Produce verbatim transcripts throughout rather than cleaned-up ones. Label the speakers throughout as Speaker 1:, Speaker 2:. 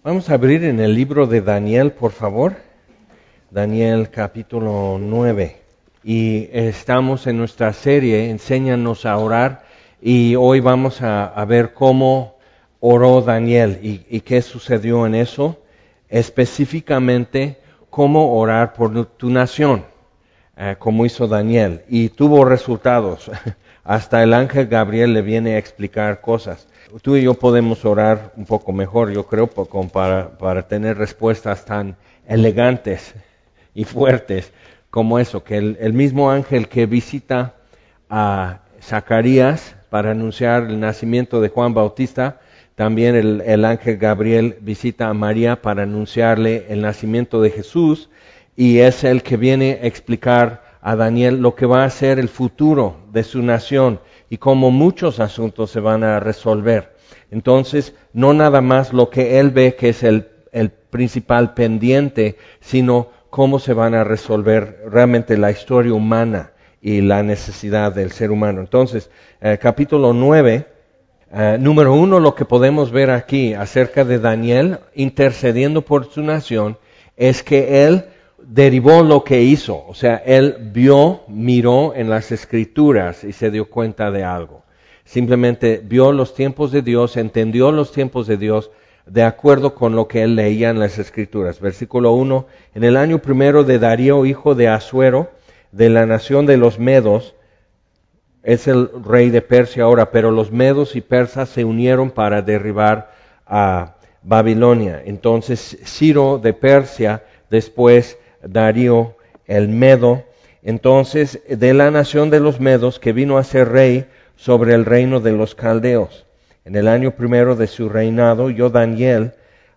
Speaker 1: Vamos a abrir en el libro de Daniel, por favor. Daniel capítulo nueve. Y estamos en nuestra serie, Enséñanos a orar. Y hoy vamos a, a ver cómo oró Daniel y, y qué sucedió en eso. Específicamente, cómo orar por tu nación, eh, como hizo Daniel. Y tuvo resultados. Hasta el ángel Gabriel le viene a explicar cosas. Tú y yo podemos orar un poco mejor, yo creo, para, para tener respuestas tan elegantes y fuertes como eso, que el, el mismo ángel que visita a Zacarías para anunciar el nacimiento de Juan Bautista, también el, el ángel Gabriel visita a María para anunciarle el nacimiento de Jesús, y es el que viene a explicar a Daniel lo que va a ser el futuro de su nación y cómo muchos asuntos se van a resolver. Entonces, no nada más lo que él ve que es el, el principal pendiente, sino cómo se van a resolver realmente la historia humana y la necesidad del ser humano. Entonces, eh, capítulo nueve, eh, número uno, lo que podemos ver aquí acerca de Daniel intercediendo por su nación es que él derivó lo que hizo, o sea, él vio, miró en las Escrituras y se dio cuenta de algo. Simplemente vio los tiempos de Dios, entendió los tiempos de Dios de acuerdo con lo que él leía en las Escrituras. Versículo uno, en el año primero de Darío, hijo de Asuero, de la nación de los Medos, es el rey de Persia ahora, pero los Medos y Persas se unieron para derribar a Babilonia. Entonces Ciro de Persia, después Darío el Medo, entonces de la nación de los Medos, que vino a ser rey sobre el reino de los caldeos. En el año primero de su reinado, yo Daniel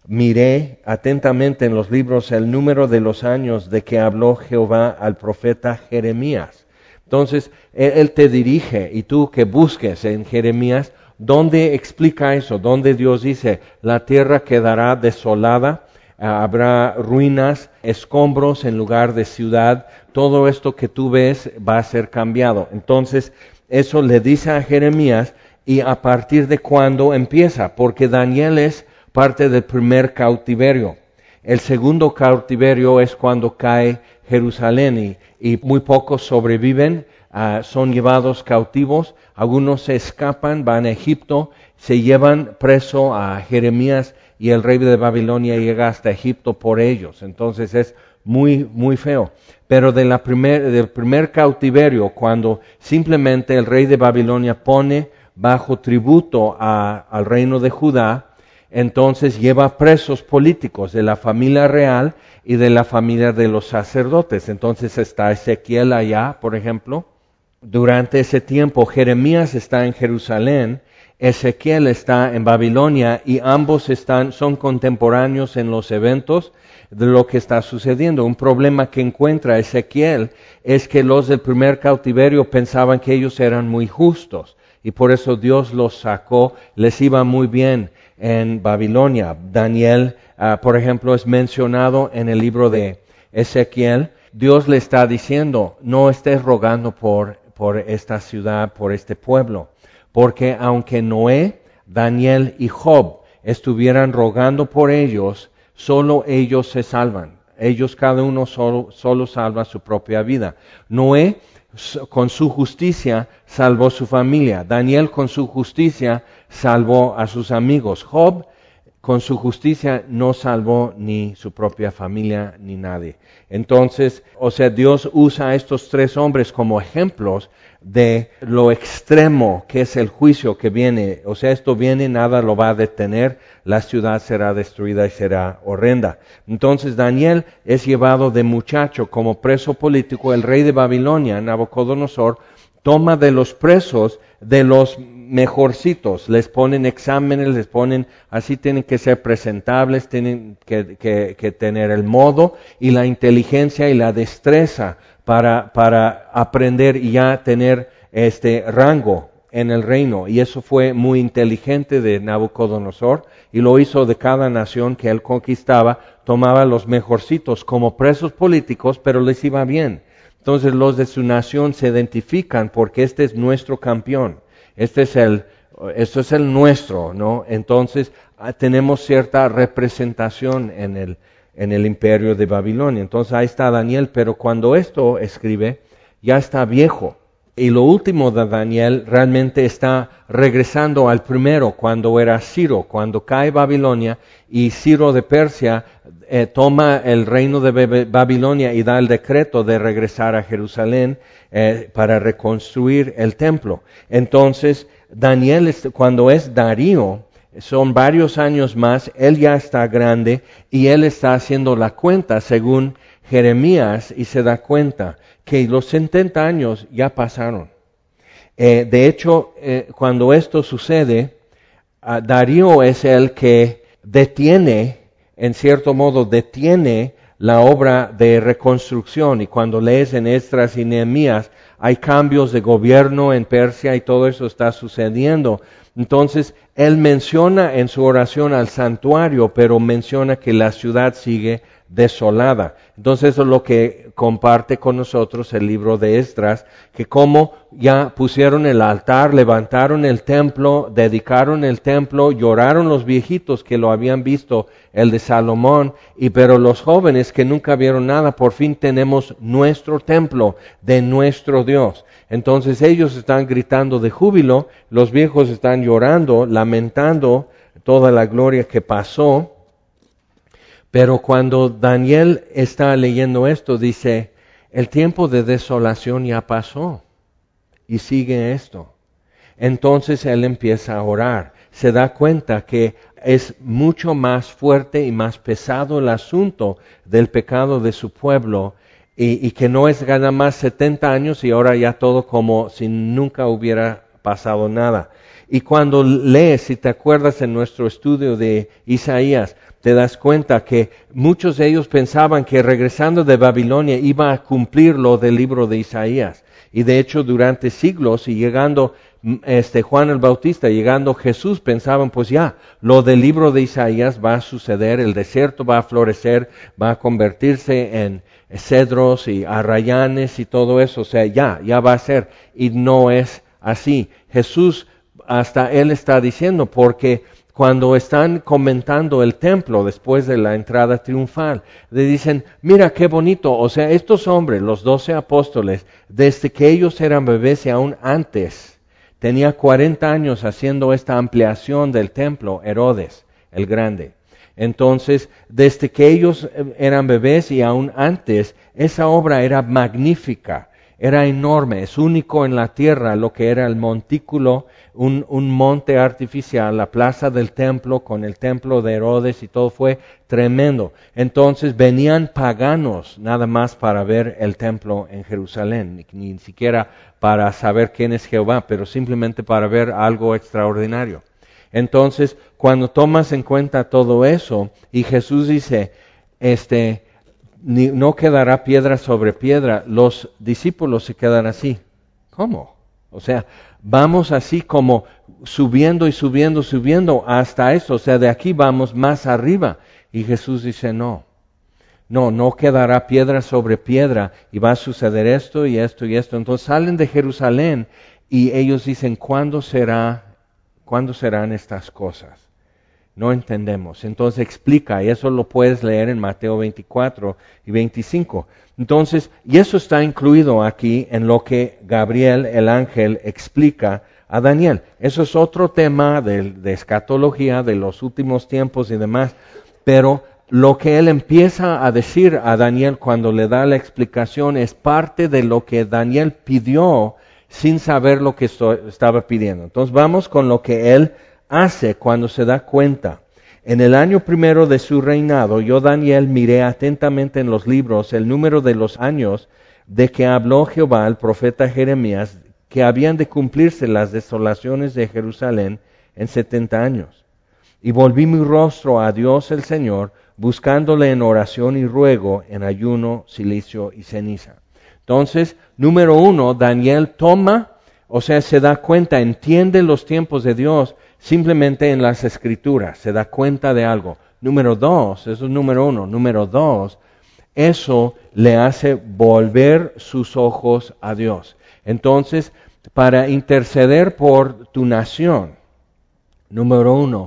Speaker 1: miré atentamente en los libros el número de los años de que habló Jehová al profeta Jeremías. Entonces él, él te dirige, y tú que busques en Jeremías dónde explica eso, dónde Dios dice la tierra quedará desolada, habrá ruinas, escombros en lugar de ciudad, todo esto que tú ves va a ser cambiado. Entonces, eso le dice a Jeremías, y a partir de cuándo empieza, porque Daniel es parte del primer cautiverio. El segundo cautiverio es cuando cae Jerusalén, y, y muy pocos sobreviven, uh, son llevados cautivos, algunos se escapan, van a Egipto, se llevan preso a Jeremías, y el rey de Babilonia llega hasta Egipto por ellos. Entonces es muy, muy feo. Pero de la primer, del primer cautiverio, cuando simplemente el rey de Babilonia pone bajo tributo a, al reino de Judá, entonces lleva presos políticos de la familia real y de la familia de los sacerdotes. Entonces está Ezequiel allá, por ejemplo. Durante ese tiempo Jeremías está en Jerusalén, Ezequiel está en Babilonia, y ambos están, son contemporáneos en los eventos de lo que está sucediendo. Un problema que encuentra Ezequiel es que los del primer cautiverio pensaban que ellos eran muy justos, y por eso Dios los sacó, les iba muy bien en Babilonia. Daniel, uh, por ejemplo, es mencionado en el libro de Ezequiel. Dios le está diciendo, no estés rogando por, por esta ciudad, por este pueblo. Porque aunque Noé, Daniel y Job estuvieran rogando por ellos, solo ellos se salvan. Ellos cada uno solo, solo salva su propia vida. Noé con su justicia salvó su familia. Daniel con su justicia salvó a sus amigos. Job con su justicia no salvó ni su propia familia ni nadie. Entonces, o sea, Dios usa a estos tres hombres como ejemplos de lo extremo que es el juicio que viene. O sea, esto viene, nada lo va a detener, la ciudad será destruida y será horrenda. Entonces Daniel es llevado de muchacho como preso político. El rey de Babilonia, Nabucodonosor, toma de los presos de los mejorcitos, les ponen exámenes, les ponen, así tienen que ser presentables, tienen que, que, que tener el modo y la inteligencia y la destreza para, para aprender y ya tener este rango en el reino. Y eso fue muy inteligente de Nabucodonosor, y lo hizo de cada nación que él conquistaba, tomaba los mejorcitos como presos políticos, pero les iba bien. Entonces los de su nación se identifican porque este es nuestro campeón, este es el, esto es el nuestro, ¿no? Entonces tenemos cierta representación en el, en el imperio de Babilonia. Entonces ahí está Daniel, pero cuando esto escribe, ya está viejo. Y lo último de Daniel realmente está regresando al primero, cuando era Ciro, cuando cae Babilonia y Ciro de Persia eh, toma el reino de Babilonia y da el decreto de regresar a Jerusalén eh, para reconstruir el templo. Entonces, Daniel, cuando es Darío, son varios años más, él ya está grande y él está haciendo la cuenta según Jeremías y se da cuenta que los setenta años ya pasaron. Eh, de hecho, eh, cuando esto sucede, uh, Darío es el que detiene, en cierto modo, detiene la obra de reconstrucción. Y cuando lees en Esdras y Nehemías, hay cambios de gobierno en Persia y todo eso está sucediendo. Entonces, él menciona en su oración al santuario, pero menciona que la ciudad sigue desolada. Entonces, eso es lo que comparte con nosotros el libro de Esdras, que como ya pusieron el altar, levantaron el templo, dedicaron el templo, lloraron los viejitos que lo habían visto, el de Salomón, y pero los jóvenes que nunca vieron nada, por fin tenemos nuestro templo de nuestro Dios. Entonces ellos están gritando de júbilo, los viejos están llorando, lamentando toda la gloria que pasó. Pero cuando Daniel está leyendo esto, dice, el tiempo de desolación ya pasó y sigue esto. Entonces él empieza a orar, se da cuenta que es mucho más fuerte y más pesado el asunto del pecado de su pueblo y, y que no es nada más setenta años y ahora ya todo como si nunca hubiera pasado nada. Y cuando lees, si te acuerdas en nuestro estudio de Isaías, te das cuenta que muchos de ellos pensaban que regresando de Babilonia iba a cumplir lo del libro de Isaías. Y de hecho durante siglos y llegando este Juan el Bautista, llegando Jesús, pensaban pues ya, lo del libro de Isaías va a suceder, el desierto va a florecer, va a convertirse en cedros y arrayanes y todo eso, o sea, ya, ya va a ser. Y no es así. Jesús, hasta él está diciendo, porque cuando están comentando el templo después de la entrada triunfal, le dicen, mira qué bonito, o sea, estos hombres, los doce apóstoles, desde que ellos eran bebés y aún antes, tenía cuarenta años haciendo esta ampliación del templo, Herodes el Grande. Entonces, desde que ellos eran bebés y aún antes, esa obra era magnífica, era enorme, es único en la tierra lo que era el montículo, un, un monte artificial, la plaza del templo con el templo de Herodes y todo fue tremendo. Entonces venían paganos nada más para ver el templo en Jerusalén, ni, ni siquiera para saber quién es Jehová, pero simplemente para ver algo extraordinario. Entonces, cuando tomas en cuenta todo eso, y Jesús dice, este... Ni, no quedará piedra sobre piedra, los discípulos se quedan así. ¿Cómo? O sea, vamos así como subiendo y subiendo, subiendo hasta eso, o sea, de aquí vamos más arriba. Y Jesús dice, no, no, no quedará piedra sobre piedra y va a suceder esto y esto y esto. Entonces salen de Jerusalén y ellos dicen, ¿cuándo será, cuándo serán estas cosas? No entendemos. Entonces explica, y eso lo puedes leer en Mateo veinticuatro y veinticinco. Entonces, y eso está incluido aquí en lo que Gabriel, el ángel, explica a Daniel. Eso es otro tema de, de escatología, de los últimos tiempos y demás. Pero lo que él empieza a decir a Daniel cuando le da la explicación es parte de lo que Daniel pidió sin saber lo que esto, estaba pidiendo. Entonces vamos con lo que él hace cuando se da cuenta. En el año primero de su reinado, yo Daniel miré atentamente en los libros el número de los años de que habló Jehová al profeta Jeremías, que habían de cumplirse las desolaciones de Jerusalén en setenta años. Y volví mi rostro a Dios el Señor, buscándole en oración y ruego, en ayuno, silicio y ceniza. Entonces, número uno, Daniel toma, o sea, se da cuenta, entiende los tiempos de Dios, simplemente en las Escrituras, se da cuenta de algo. Número dos, eso es número uno. Número dos, eso le hace volver sus ojos a Dios. Entonces, para interceder por tu nación, número uno,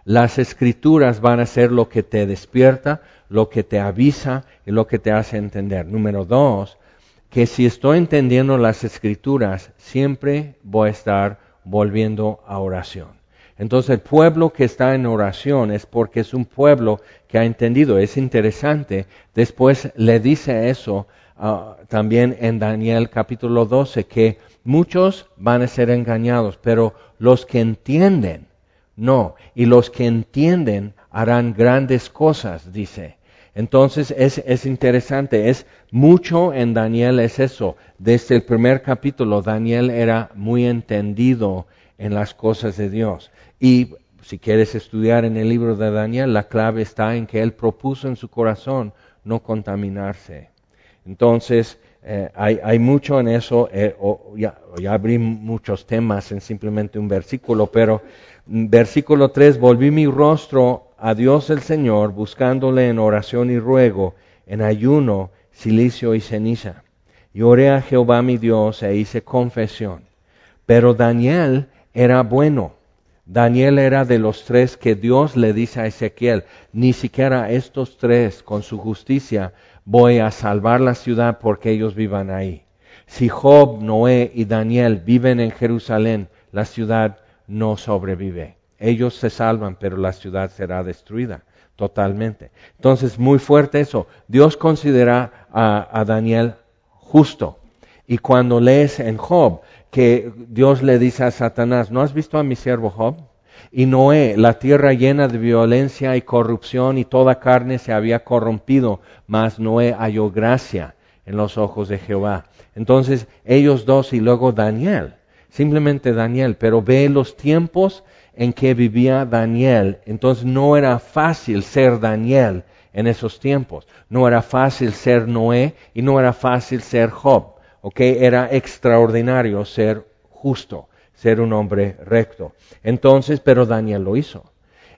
Speaker 1: las escrituras van a ser lo que te despierta, lo que te avisa y lo que te hace entender. Número dos, que si estoy entendiendo las escrituras, siempre voy a estar volviendo a oración. Entonces el pueblo que está en oración es porque es un pueblo que ha entendido. Es interesante, después le dice eso uh, también en Daniel capítulo doce, que muchos van a ser engañados, pero los que entienden, no. Y los que entienden harán grandes cosas, dice. Entonces es, es interesante, es mucho en Daniel, es eso. Desde el primer capítulo, Daniel era muy entendido en las cosas de Dios. Y si quieres estudiar en el libro de Daniel, la clave está en que él propuso en su corazón no contaminarse. Entonces, eh, hay, hay mucho en eso, eh, o, ya, ya abrí muchos temas en simplemente un versículo, pero versículo tres, volví mi rostro a Dios el Señor, buscándole en oración y ruego, en ayuno, cilicio y ceniza. Y oré a Jehová mi Dios e hice confesión. Pero Daniel era bueno. Daniel era de los tres que Dios le dice a Ezequiel, ni siquiera estos tres con su justicia voy a salvar la ciudad porque ellos vivan ahí. Si Job, Noé y Daniel viven en Jerusalén, la ciudad no sobrevive. Ellos se salvan, pero la ciudad será destruida totalmente. Entonces, muy fuerte eso. Dios considera a, a Daniel justo. Y cuando lees en Job, que Dios le dice a Satanás, ¿no has visto a mi siervo Job? Y Noé, la tierra llena de violencia y corrupción y toda carne se había corrompido, mas Noé halló gracia en los ojos de Jehová. Entonces ellos dos y luego Daniel, simplemente Daniel, pero ve los tiempos en que vivía Daniel. Entonces no era fácil ser Daniel en esos tiempos, no era fácil ser Noé y no era fácil ser Job. Okay, era extraordinario ser justo, ser un hombre recto. Entonces, pero Daniel lo hizo.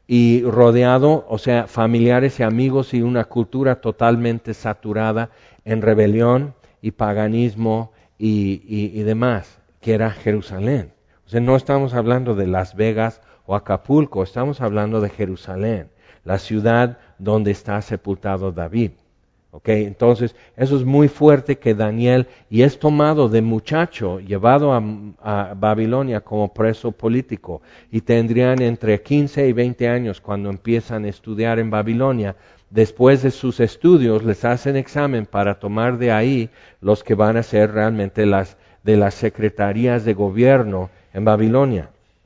Speaker 1: Y rodeado, o sea, familiares y amigos y una cultura totalmente saturada en rebelión y paganismo y, y, y demás, que era Jerusalén. O sea, no estamos hablando de Las Vegas o Acapulco, estamos hablando de Jerusalén, la ciudad donde está sepultado David. Okay, entonces eso es muy fuerte que Daniel, y es tomado de muchacho, llevado a, a Babilonia como preso político, y tendrían entre quince y veinte años cuando empiezan a estudiar en Babilonia. Después de sus estudios les hacen examen para tomar de ahí los que van a ser realmente las de las secretarías de gobierno en Babilonia.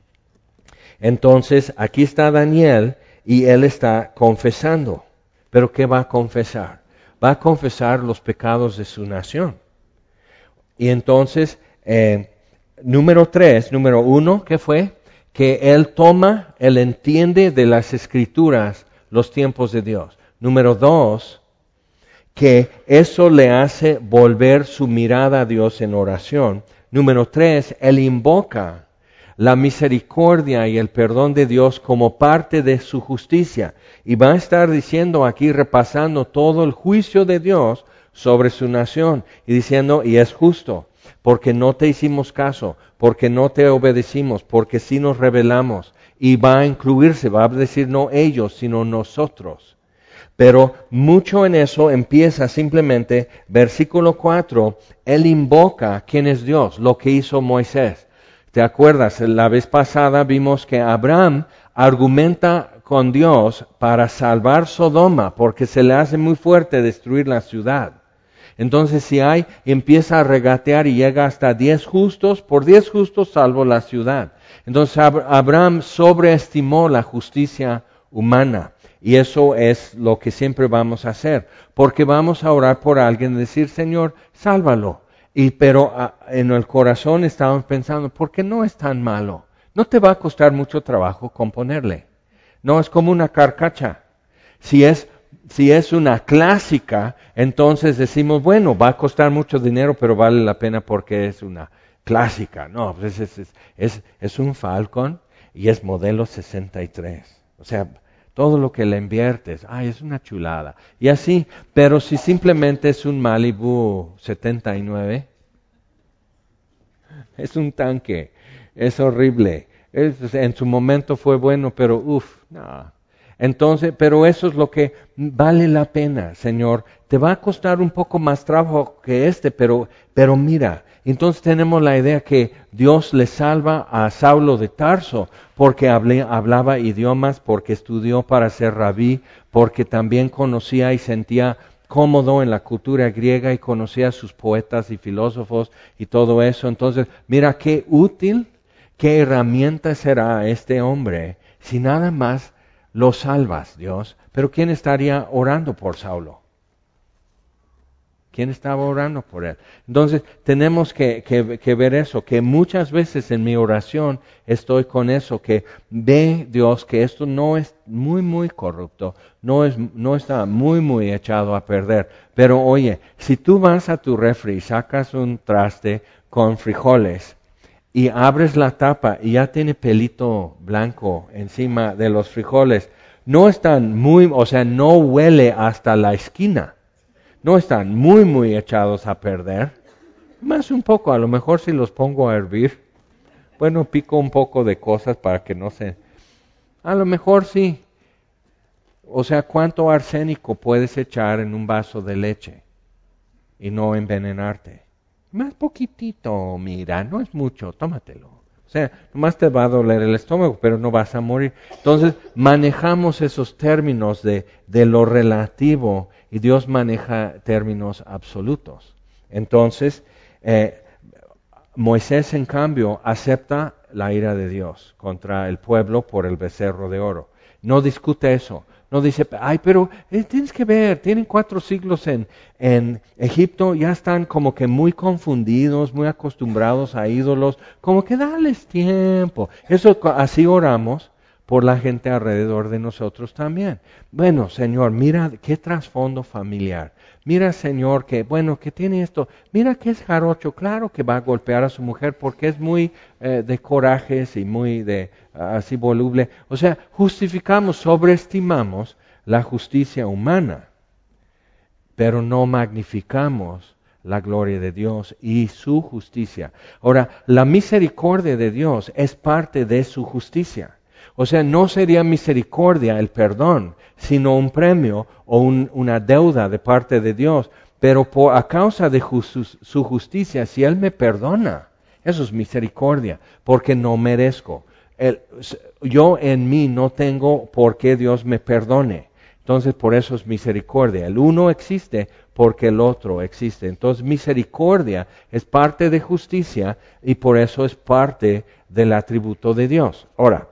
Speaker 1: Entonces aquí está Daniel y él está confesando. ¿Pero qué va a confesar? Va a confesar los pecados de su nación. Y entonces, eh, número tres, número uno, ¿qué fue? Que él toma, él entiende de las escrituras los tiempos de Dios. Número dos, que eso le hace volver su mirada a Dios en oración. Número tres, él invoca la misericordia y el perdón de Dios como parte de su justicia. Y va a estar diciendo aquí, repasando todo el juicio de Dios sobre su nación y diciendo, y es justo, porque no te hicimos caso, porque no te obedecimos, porque sí nos rebelamos. Y va a incluirse, va a decir no ellos, sino nosotros. Pero mucho en eso empieza simplemente, versículo cuatro, él invoca quién es Dios, lo que hizo Moisés. ¿Te acuerdas? La vez pasada vimos que Abraham argumenta con Dios para salvar Sodoma, porque se le hace muy fuerte destruir la ciudad. Entonces si hay, empieza a regatear y llega hasta diez justos, por diez justos salvo la ciudad. Entonces Abraham sobreestimó la justicia humana. Y eso es lo que siempre vamos a hacer, porque vamos a orar por alguien y decir, Señor, sálvalo. Y pero a, en el corazón estamos pensando, ¿por qué no es tan malo? No te va a costar mucho trabajo componerle. No es como una carcacha. Si es, si es una clásica, entonces decimos, bueno, va a costar mucho dinero, pero vale la pena porque es una clásica. No, pues es, es, es, es un Falcon y es modelo sesenta y tres. O sea, todo lo que le inviertes, ay, es una chulada. Y así, pero si simplemente es un Malibu setenta y nueve, es un tanque, es horrible. es, en su momento fue bueno, pero uff, no. Entonces, pero eso es lo que vale la pena, Señor. Te va a costar un poco más trabajo que este, pero, pero mira, entonces tenemos la idea que Dios le salva a Saulo de Tarso porque hablé, hablaba idiomas, porque estudió para ser rabí, porque también conocía y sentía cómodo en la cultura griega y conocía a sus poetas y filósofos y todo eso. Entonces, mira qué útil, qué herramienta será este hombre si nada más lo salvas, Dios. Pero ¿quién estaría orando por Saulo? ¿Quién estaba orando por él? Entonces tenemos que, que, que ver eso, que muchas veces en mi oración estoy con eso, que ve Dios que esto no es muy, muy corrupto, no, es, no está muy, muy echado a perder. Pero oye, si tú vas a tu refri y sacas un traste con frijoles y abres la tapa y ya tiene pelito blanco encima de los frijoles, no están muy, o sea, no huele hasta la esquina. No están muy, muy echados a perder. Más un poco, a lo mejor si los pongo a hervir. Bueno, pico un poco de cosas para que no se... A lo mejor sí. O sea, ¿cuánto arsénico puedes echar en un vaso de leche y no envenenarte? Más poquitito, mira, no es mucho, tómatelo. O sea, nomás te va a doler el estómago, pero no vas a morir. Entonces, manejamos esos términos de, de lo relativo y Dios maneja términos absolutos. Entonces, eh, Moisés, en cambio, acepta la ira de Dios contra el pueblo por el becerro de oro. No discute eso. No dice, ay, pero eh, tienes que ver, tienen cuatro siglos en, en Egipto, ya están como que muy confundidos, muy acostumbrados a ídolos, como que dales tiempo. Eso, así oramos por la gente alrededor de nosotros también. Bueno, Señor, mira qué trasfondo familiar. Mira, Señor, que bueno, que tiene esto. Mira que es jarocho, claro que va a golpear a su mujer porque es muy eh, de corajes y muy de así voluble. O sea, justificamos, sobreestimamos la justicia humana, pero no magnificamos la gloria de Dios y su justicia. Ahora, la misericordia de Dios es parte de su justicia. O sea, no sería misericordia el perdón, sino un premio o un, una deuda de parte de Dios. Pero por, a causa de just, su justicia, si Él me perdona, eso es misericordia, porque no merezco. El, yo en mí no tengo por qué Dios me perdone. Entonces, por eso es misericordia. El uno existe porque el otro existe. Entonces, misericordia es parte de justicia y por eso es parte del atributo de Dios. Ahora,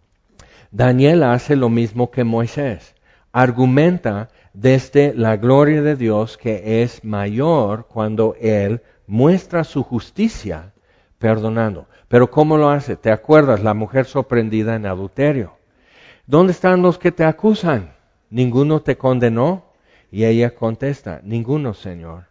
Speaker 1: Daniel hace lo mismo que Moisés. Argumenta desde la gloria de Dios que es mayor cuando Él muestra su justicia perdonando. Pero ¿cómo lo hace? ¿Te acuerdas? La mujer sorprendida en adulterio. ¿Dónde están los que te acusan? ¿Ninguno te condenó? Y ella contesta, ninguno, Señor.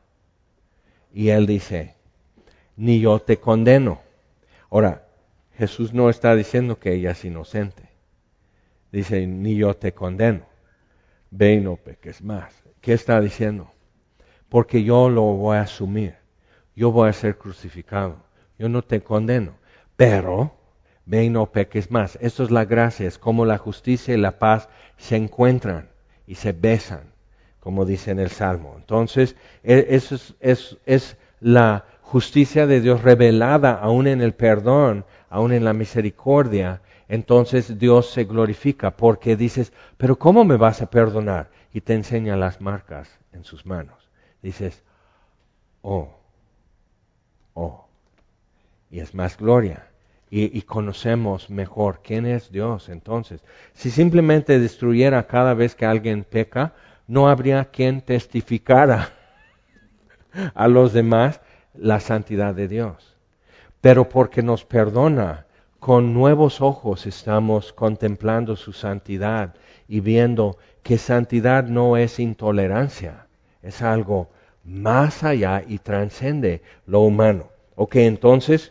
Speaker 1: Y Él dice, ni yo te condeno. Ahora, Jesús no está diciendo que ella es inocente. Dice, ni yo te condeno. Ve y no peques más. ¿Qué está diciendo? Porque yo lo voy a asumir. Yo voy a ser crucificado. Yo no te condeno. Pero, ve y no peques más. Esto es la gracia. Es como la justicia y la paz se encuentran y se besan, como dice en el Salmo. Entonces, eso es, es, es la justicia de Dios revelada aún en el perdón, aún en la misericordia. Entonces Dios se glorifica porque dices, pero ¿cómo me vas a perdonar? Y te enseña las marcas en sus manos. Dices, oh, oh, y es más gloria. Y, y conocemos mejor quién es Dios. Entonces, si simplemente destruyera cada vez que alguien peca, no habría quien testificara a los demás la santidad de Dios. Pero porque nos perdona, con nuevos ojos estamos contemplando su santidad y viendo que santidad no es intolerancia, es algo más allá y trasciende lo humano. Ok, entonces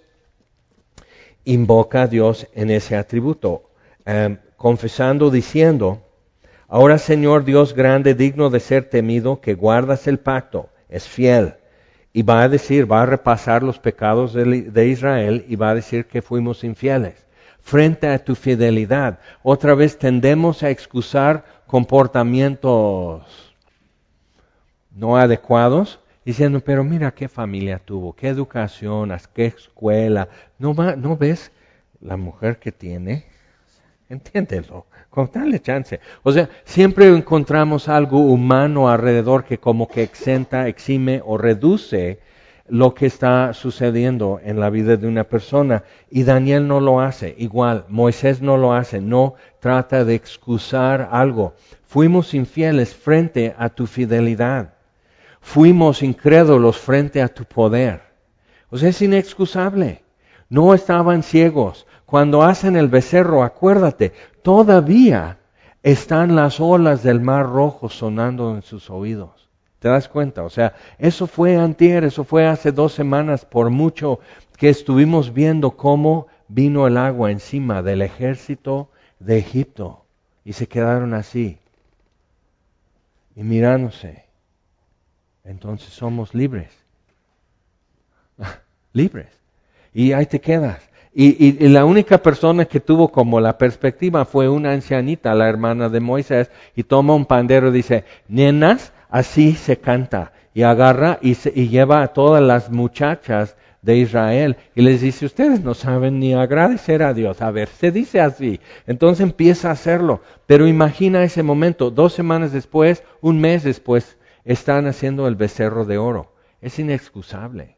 Speaker 1: invoca a Dios en ese atributo, eh, confesando, diciendo, ahora Señor Dios grande, digno de ser temido, que guardas el pacto, es fiel. Y va a decir, va a repasar los pecados de, de Israel y va a decir que fuimos infieles. frente a tu fidelidad. Otra vez tendemos a excusar comportamientos no adecuados, diciendo, pero mira qué familia tuvo, qué educación, qué escuela. ¿No, va, ¿no ves la mujer que tiene? Entiéndelo, con darle chance. O sea, siempre encontramos algo humano alrededor que como que exenta, exime o reduce lo que está sucediendo en la vida de una persona. Y Daniel no lo hace. Igual, Moisés no lo hace. No trata de excusar algo. Fuimos infieles frente a tu fidelidad. Fuimos incrédulos frente a tu poder. O sea, es inexcusable. No estaban ciegos. Cuando hacen el becerro, acuérdate, todavía están las olas del Mar Rojo sonando en sus oídos. ¿Te das cuenta? O sea, eso fue antier, eso fue hace dos semanas, por mucho que estuvimos viendo cómo vino el agua encima del ejército de Egipto. Y se quedaron así, y mirándose. Entonces somos libres. Libres. Y ahí te quedas. Y, y, y la única persona que tuvo como la perspectiva fue una ancianita, la hermana de Moisés, y toma un pandero y dice, nenas, así se canta. Y agarra y, se, y lleva a todas las muchachas de Israel y les dice, ustedes no saben ni agradecer a Dios. A ver, se dice así. Entonces empieza a hacerlo. Pero imagina ese momento, dos semanas después, un mes después, están haciendo el becerro de oro. Es inexcusable.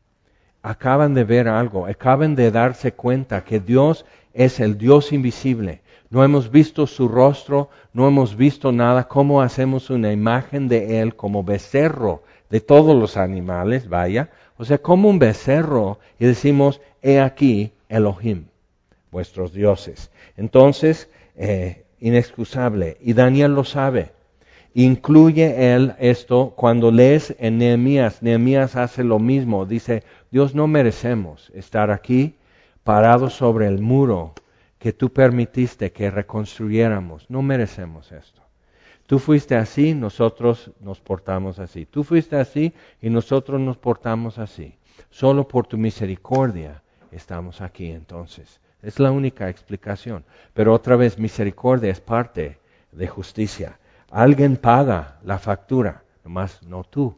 Speaker 1: Acaban de ver algo, acaban de darse cuenta que Dios es el Dios invisible. No hemos visto su rostro, no hemos visto nada. ¿Cómo hacemos una imagen de Él como becerro de todos los animales? Vaya, o sea, como un becerro y decimos, he aquí Elohim, vuestros dioses. Entonces, eh, inexcusable. Y Daniel lo sabe. Incluye él esto cuando lees en Nehemías. Nehemías hace lo mismo. Dice, Dios, no merecemos estar aquí parados sobre el muro que tú permitiste que reconstruyéramos. No merecemos esto. Tú fuiste así, nosotros nos portamos así. Tú fuiste así y nosotros nos portamos así. Solo por tu misericordia estamos aquí entonces. Es la única explicación. Pero otra vez, misericordia es parte de justicia. Alguien paga la factura, nomás no tú.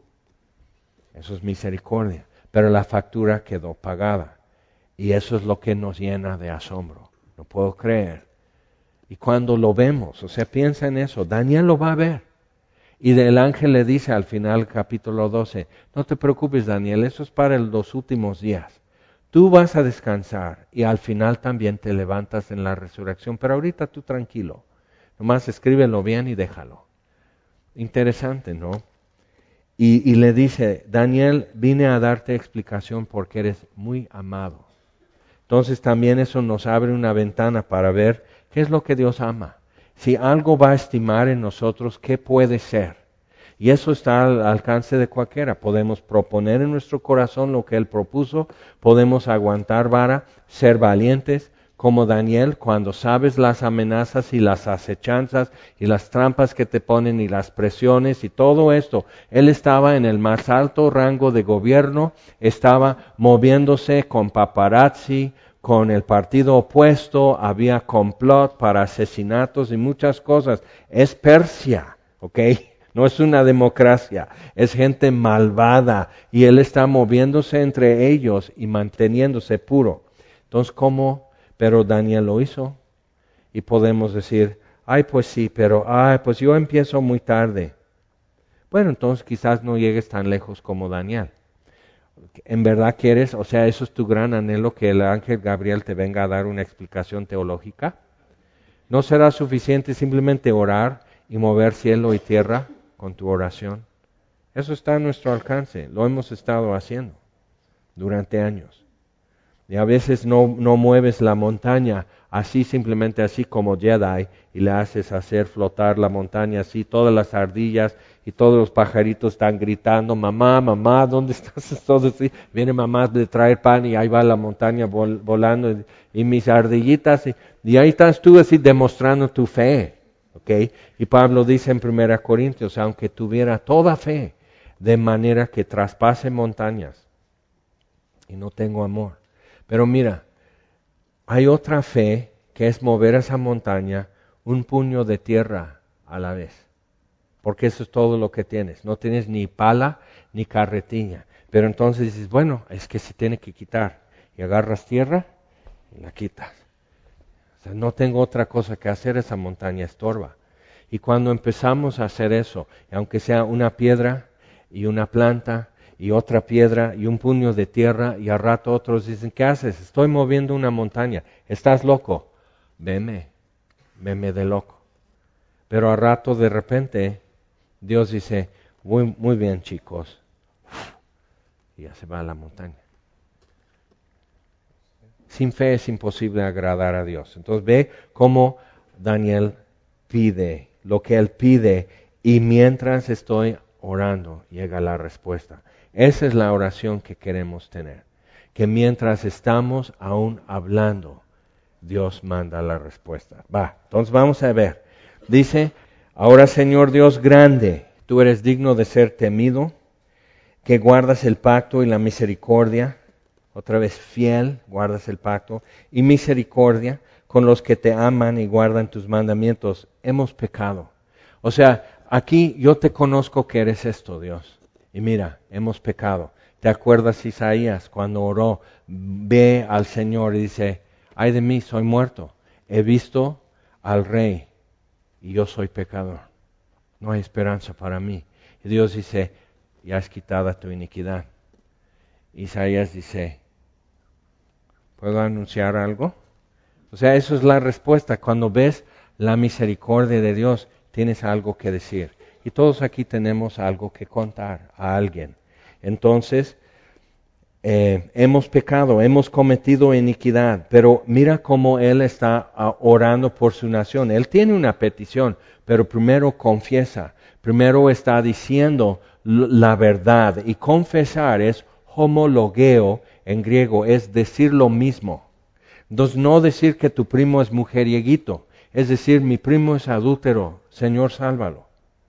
Speaker 1: Eso es misericordia. Pero la factura quedó pagada. Y eso es lo que nos llena de asombro. No puedo creer. Y cuando lo vemos, o sea, piensa en eso, Daniel lo va a ver. Y el ángel le dice al final, capítulo doce, no te preocupes, Daniel, eso es para los últimos días. Tú vas a descansar y al final también te levantas en la resurrección. Pero ahorita tú tranquilo. Nomás escríbelo bien y déjalo. Interesante, ¿no? Y, y le dice, Daniel, vine a darte explicación porque eres muy amado. Entonces también eso nos abre una ventana para ver qué es lo que Dios ama. Si algo va a estimar en nosotros, ¿qué puede ser? Y eso está al alcance de cualquiera. Podemos proponer en nuestro corazón lo que Él propuso, podemos aguantar vara, ser valientes, como Daniel, cuando sabes las amenazas y las acechanzas y las trampas que te ponen y las presiones y todo esto. Él estaba en el más alto rango de gobierno, estaba moviéndose con paparazzi, con el partido opuesto, había complot para asesinatos y muchas cosas. Es Persia, ¿ok? No es una democracia, es gente malvada y él está moviéndose entre ellos y manteniéndose puro. Entonces, ¿cómo? Pero Daniel lo hizo y podemos decir, ay, pues sí, pero ay, pues yo empiezo muy tarde. Bueno, entonces quizás no llegues tan lejos como Daniel. ¿En verdad quieres, o sea, eso es tu gran anhelo, que el ángel Gabriel te venga a dar una explicación teológica? ¿No será suficiente simplemente orar y mover cielo y tierra con tu oración? Eso está a nuestro alcance, lo hemos estado haciendo durante años. Y a veces no, no mueves la montaña así, simplemente así como Jedi, y le haces hacer flotar la montaña así, todas las ardillas y todos los pajaritos están gritando, mamá, mamá, ¿dónde estás? Todo así. Viene mamá de traer pan y ahí va la montaña vol, volando y, y mis ardillitas, y, y ahí estás tú así demostrando tu fe, ¿ok? Y Pablo dice en primera Corintios, aunque tuviera toda fe, de manera que traspase montañas, y no tengo amor. Pero mira, hay otra fe que es mover esa montaña un puño de tierra a la vez. Porque eso es todo lo que tienes. No tienes ni pala ni carretilla. Pero entonces dices, bueno, es que se tiene que quitar. Y agarras tierra y la quitas. O sea, no tengo otra cosa que hacer, esa montaña estorba. Y cuando empezamos a hacer eso, aunque sea una piedra y una planta y otra piedra y un puño de tierra, y al rato otros dicen, ¿qué haces? Estoy moviendo una montaña. ¿Estás loco? Veme, veme de loco. Pero al rato de repente Dios dice, muy, muy bien chicos, y ya se va a la montaña. Sin fe es imposible agradar a Dios. Entonces ve cómo Daniel pide lo que él pide, y mientras estoy orando llega la respuesta. Esa es la oración que queremos tener, que mientras estamos aún hablando, Dios manda la respuesta. Va, entonces vamos a ver. Dice, ahora Señor Dios grande, tú eres digno de ser temido, que guardas el pacto y la misericordia, otra vez fiel, guardas el pacto y misericordia con los que te aman y guardan tus mandamientos. Hemos pecado. O sea, aquí yo te conozco que eres esto, Dios. Y mira, hemos pecado. ¿Te acuerdas Isaías cuando oró? Ve al Señor y dice, ay de mí, soy muerto. He visto al Rey y yo soy pecador. No hay esperanza para mí. Y Dios dice, ya has quitado tu iniquidad. Isaías dice, ¿puedo anunciar algo? O sea, eso es la respuesta. Cuando ves la misericordia de Dios, tienes algo que decir. Y todos aquí tenemos algo que contar a alguien. Entonces, eh, hemos pecado, hemos cometido iniquidad, pero mira cómo Él está uh, orando por su nación. Él tiene una petición, pero primero confiesa. Primero está diciendo la verdad. Y confesar es homologeo en griego, es decir lo mismo. Entonces, no decir que tu primo es mujerieguito, es decir, mi primo es adúltero, Señor, sálvalo.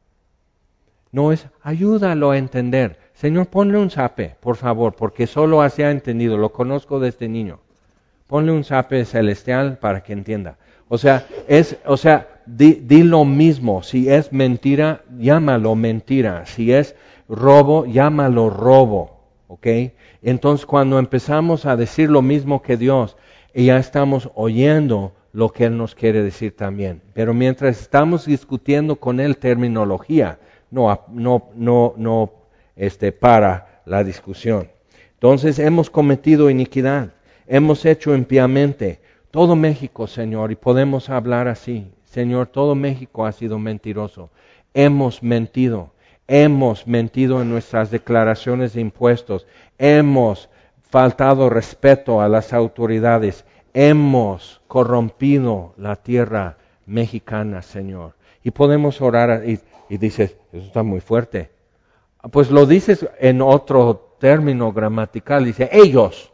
Speaker 1: No es, ayúdalo a entender. Señor, ponle un zape, por favor, porque solo así ha entendido, lo conozco desde niño. Ponle un zape celestial para que entienda. O sea, es, o sea, di, di lo mismo. Si es mentira, llámalo mentira. Si es robo, llámalo robo. ¿Ok? Entonces, cuando empezamos a decir lo mismo que Dios, y ya estamos oyendo lo que Él nos quiere decir también. Pero mientras estamos discutiendo con Él terminología, no, no, no, no este, para la discusión. Entonces, hemos cometido iniquidad, hemos hecho impiamente. Todo México, Señor, y podemos hablar así. Señor, todo México ha sido mentiroso. Hemos mentido. Hemos mentido en nuestras declaraciones de impuestos. Hemos faltado respeto a las autoridades. Hemos corrompido la tierra mexicana, Señor. Y podemos orar y, y dices, eso está muy fuerte. Pues lo dices en otro término gramatical, dice ellos.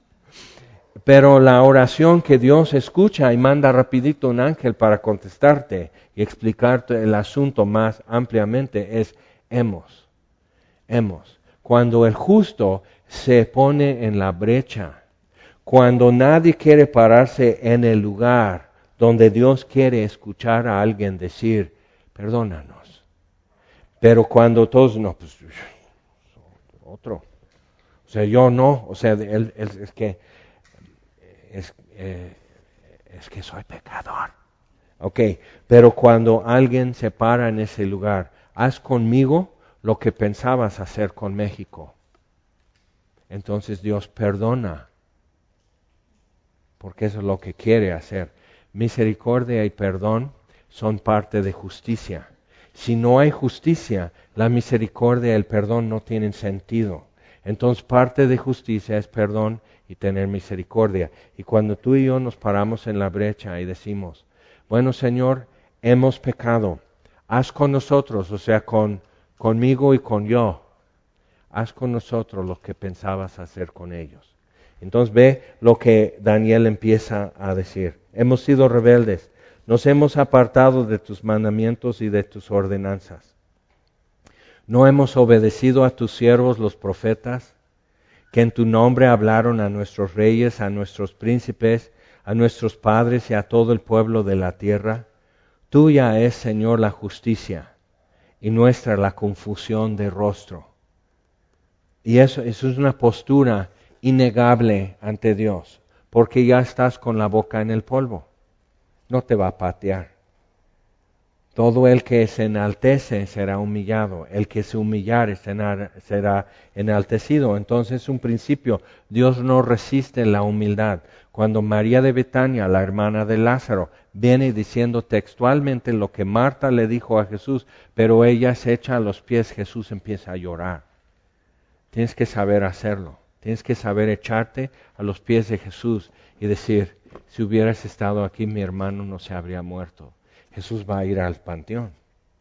Speaker 1: Pero la oración que Dios escucha y manda rapidito un ángel para contestarte y explicarte el asunto más ampliamente es hemos, hemos. Cuando el justo se pone en la brecha, cuando nadie quiere pararse en el lugar donde Dios quiere escuchar a alguien decir, perdónanos. Pero cuando todos, no, pues, otro. O sea, yo no, o sea, él, él, es que, es, eh, es que soy pecador. Ok, pero cuando alguien se para en ese lugar, haz conmigo lo que pensabas hacer con México. Entonces Dios perdona, porque eso es lo que quiere hacer. Misericordia y perdón son parte de justicia. Si no hay justicia, la misericordia y el perdón no tienen sentido. Entonces parte de justicia es perdón y tener misericordia. Y cuando tú y yo nos paramos en la brecha y decimos, bueno Señor, hemos pecado, haz con nosotros, o sea, con, conmigo y con yo, haz con nosotros lo que pensabas hacer con ellos. Entonces ve lo que Daniel empieza a decir. Hemos sido rebeldes, nos hemos apartado de tus mandamientos y de tus ordenanzas. No hemos obedecido a tus siervos los profetas, que en tu nombre hablaron a nuestros reyes, a nuestros príncipes, a nuestros padres y a todo el pueblo de la tierra. Tuya es, Señor, la justicia y nuestra la confusión de rostro. Y eso, eso es una postura innegable ante Dios, porque ya estás con la boca en el polvo. No te va a patear. Todo el que se enaltece será humillado, el que se humillare será enaltecido. Entonces, un principio, Dios no resiste la humildad. Cuando María de Betania, la hermana de Lázaro, viene diciendo textualmente lo que Marta le dijo a Jesús, pero ella se echa a los pies, Jesús empieza a llorar. Tienes que saber hacerlo, tienes que saber echarte a los pies de Jesús y decir, si hubieras estado aquí, mi hermano no se habría muerto. Jesús va a ir al panteón.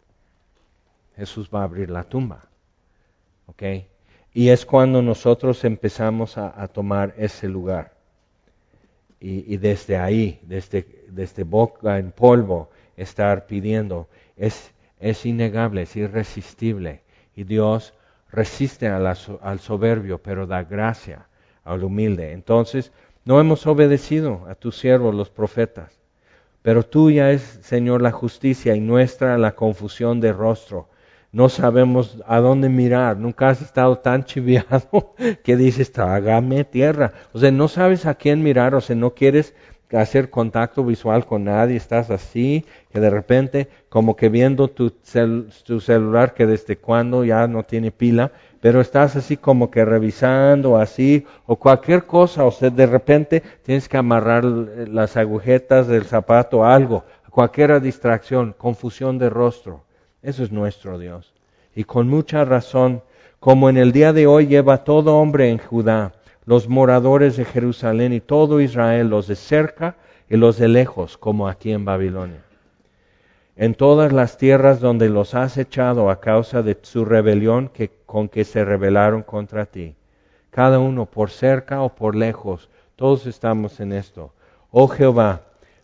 Speaker 1: Jesús va a abrir la tumba. ¿Ok? Y es cuando nosotros empezamos a, a tomar ese lugar. Y, y desde ahí, desde, desde boca en polvo, estar pidiendo, es, es innegable, es irresistible. Y Dios resiste a la, al soberbio, pero da gracia al humilde. Entonces, no hemos obedecido a tus siervos, los profetas. Pero tuya es, Señor, la justicia y nuestra la confusión de rostro. No sabemos a dónde mirar. Nunca has estado tan chiviado que dices, trágame tierra. O sea, no sabes a quién mirar. O sea, no quieres hacer contacto visual con nadie. Estás así, que de repente, como que viendo tu, cel, tu celular que desde cuando ya no tiene pila, pero estás así como que revisando así, o cualquier cosa, o sea, de repente tienes que amarrar las agujetas del zapato, algo, cualquier distracción, confusión de rostro. Eso es nuestro Dios. Y con mucha razón, como en el día de hoy lleva todo hombre en Judá, los moradores de Jerusalén y todo Israel, los de cerca y los de lejos, como aquí en Babilonia. En todas las tierras donde los has echado a causa de su rebelión que, con que se rebelaron contra ti. Cada uno por cerca o por lejos, todos estamos en esto. Oh Jehová,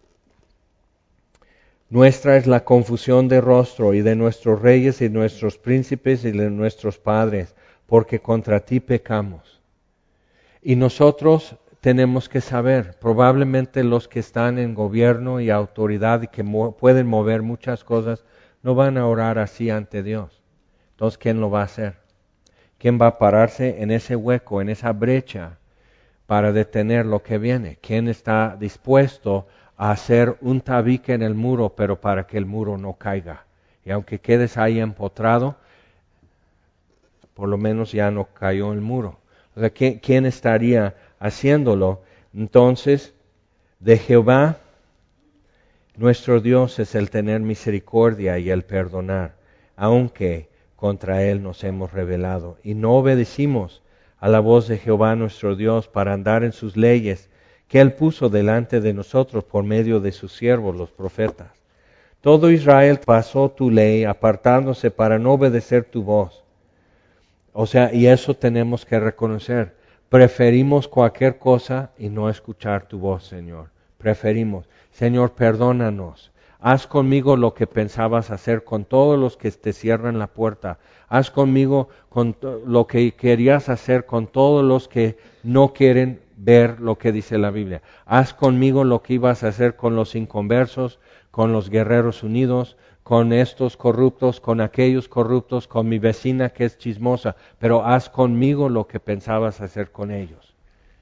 Speaker 1: nuestra es la confusión de rostro y de nuestros reyes y nuestros príncipes y de nuestros padres, porque contra ti pecamos. Y nosotros tenemos que saber, probablemente los que están en gobierno y autoridad y que mo- pueden mover muchas cosas, no van a orar así ante Dios. Entonces, ¿quién lo va a hacer? ¿Quién va a pararse en ese hueco, en esa brecha, para detener lo que viene? ¿Quién está dispuesto a hacer un tabique en el muro, pero para que el muro no caiga? Y aunque quedes ahí empotrado, por lo menos ya no cayó el muro. O sea, ¿quién, quién estaría haciéndolo? Entonces, de Jehová, nuestro Dios es el tener misericordia y el perdonar, aunque contra Él nos hemos rebelado. Y no obedecimos a la voz de Jehová nuestro Dios para andar en sus leyes, que Él puso delante de nosotros por medio de sus siervos, los profetas. Todo Israel pasó tu ley, apartándose para no obedecer tu voz. O sea, y eso tenemos que reconocer. Preferimos cualquier cosa y no escuchar tu voz, Señor. Preferimos. Señor, perdónanos. Haz conmigo lo que pensabas hacer con todos los que te cierran la puerta. Haz conmigo con lo que querías hacer con todos los que no quieren ver lo que dice la Biblia. Haz conmigo lo que ibas a hacer con los inconversos, con los guerreros unidos, con estos corruptos, con aquellos corruptos, con mi vecina que es chismosa, pero haz conmigo lo que pensabas hacer con ellos.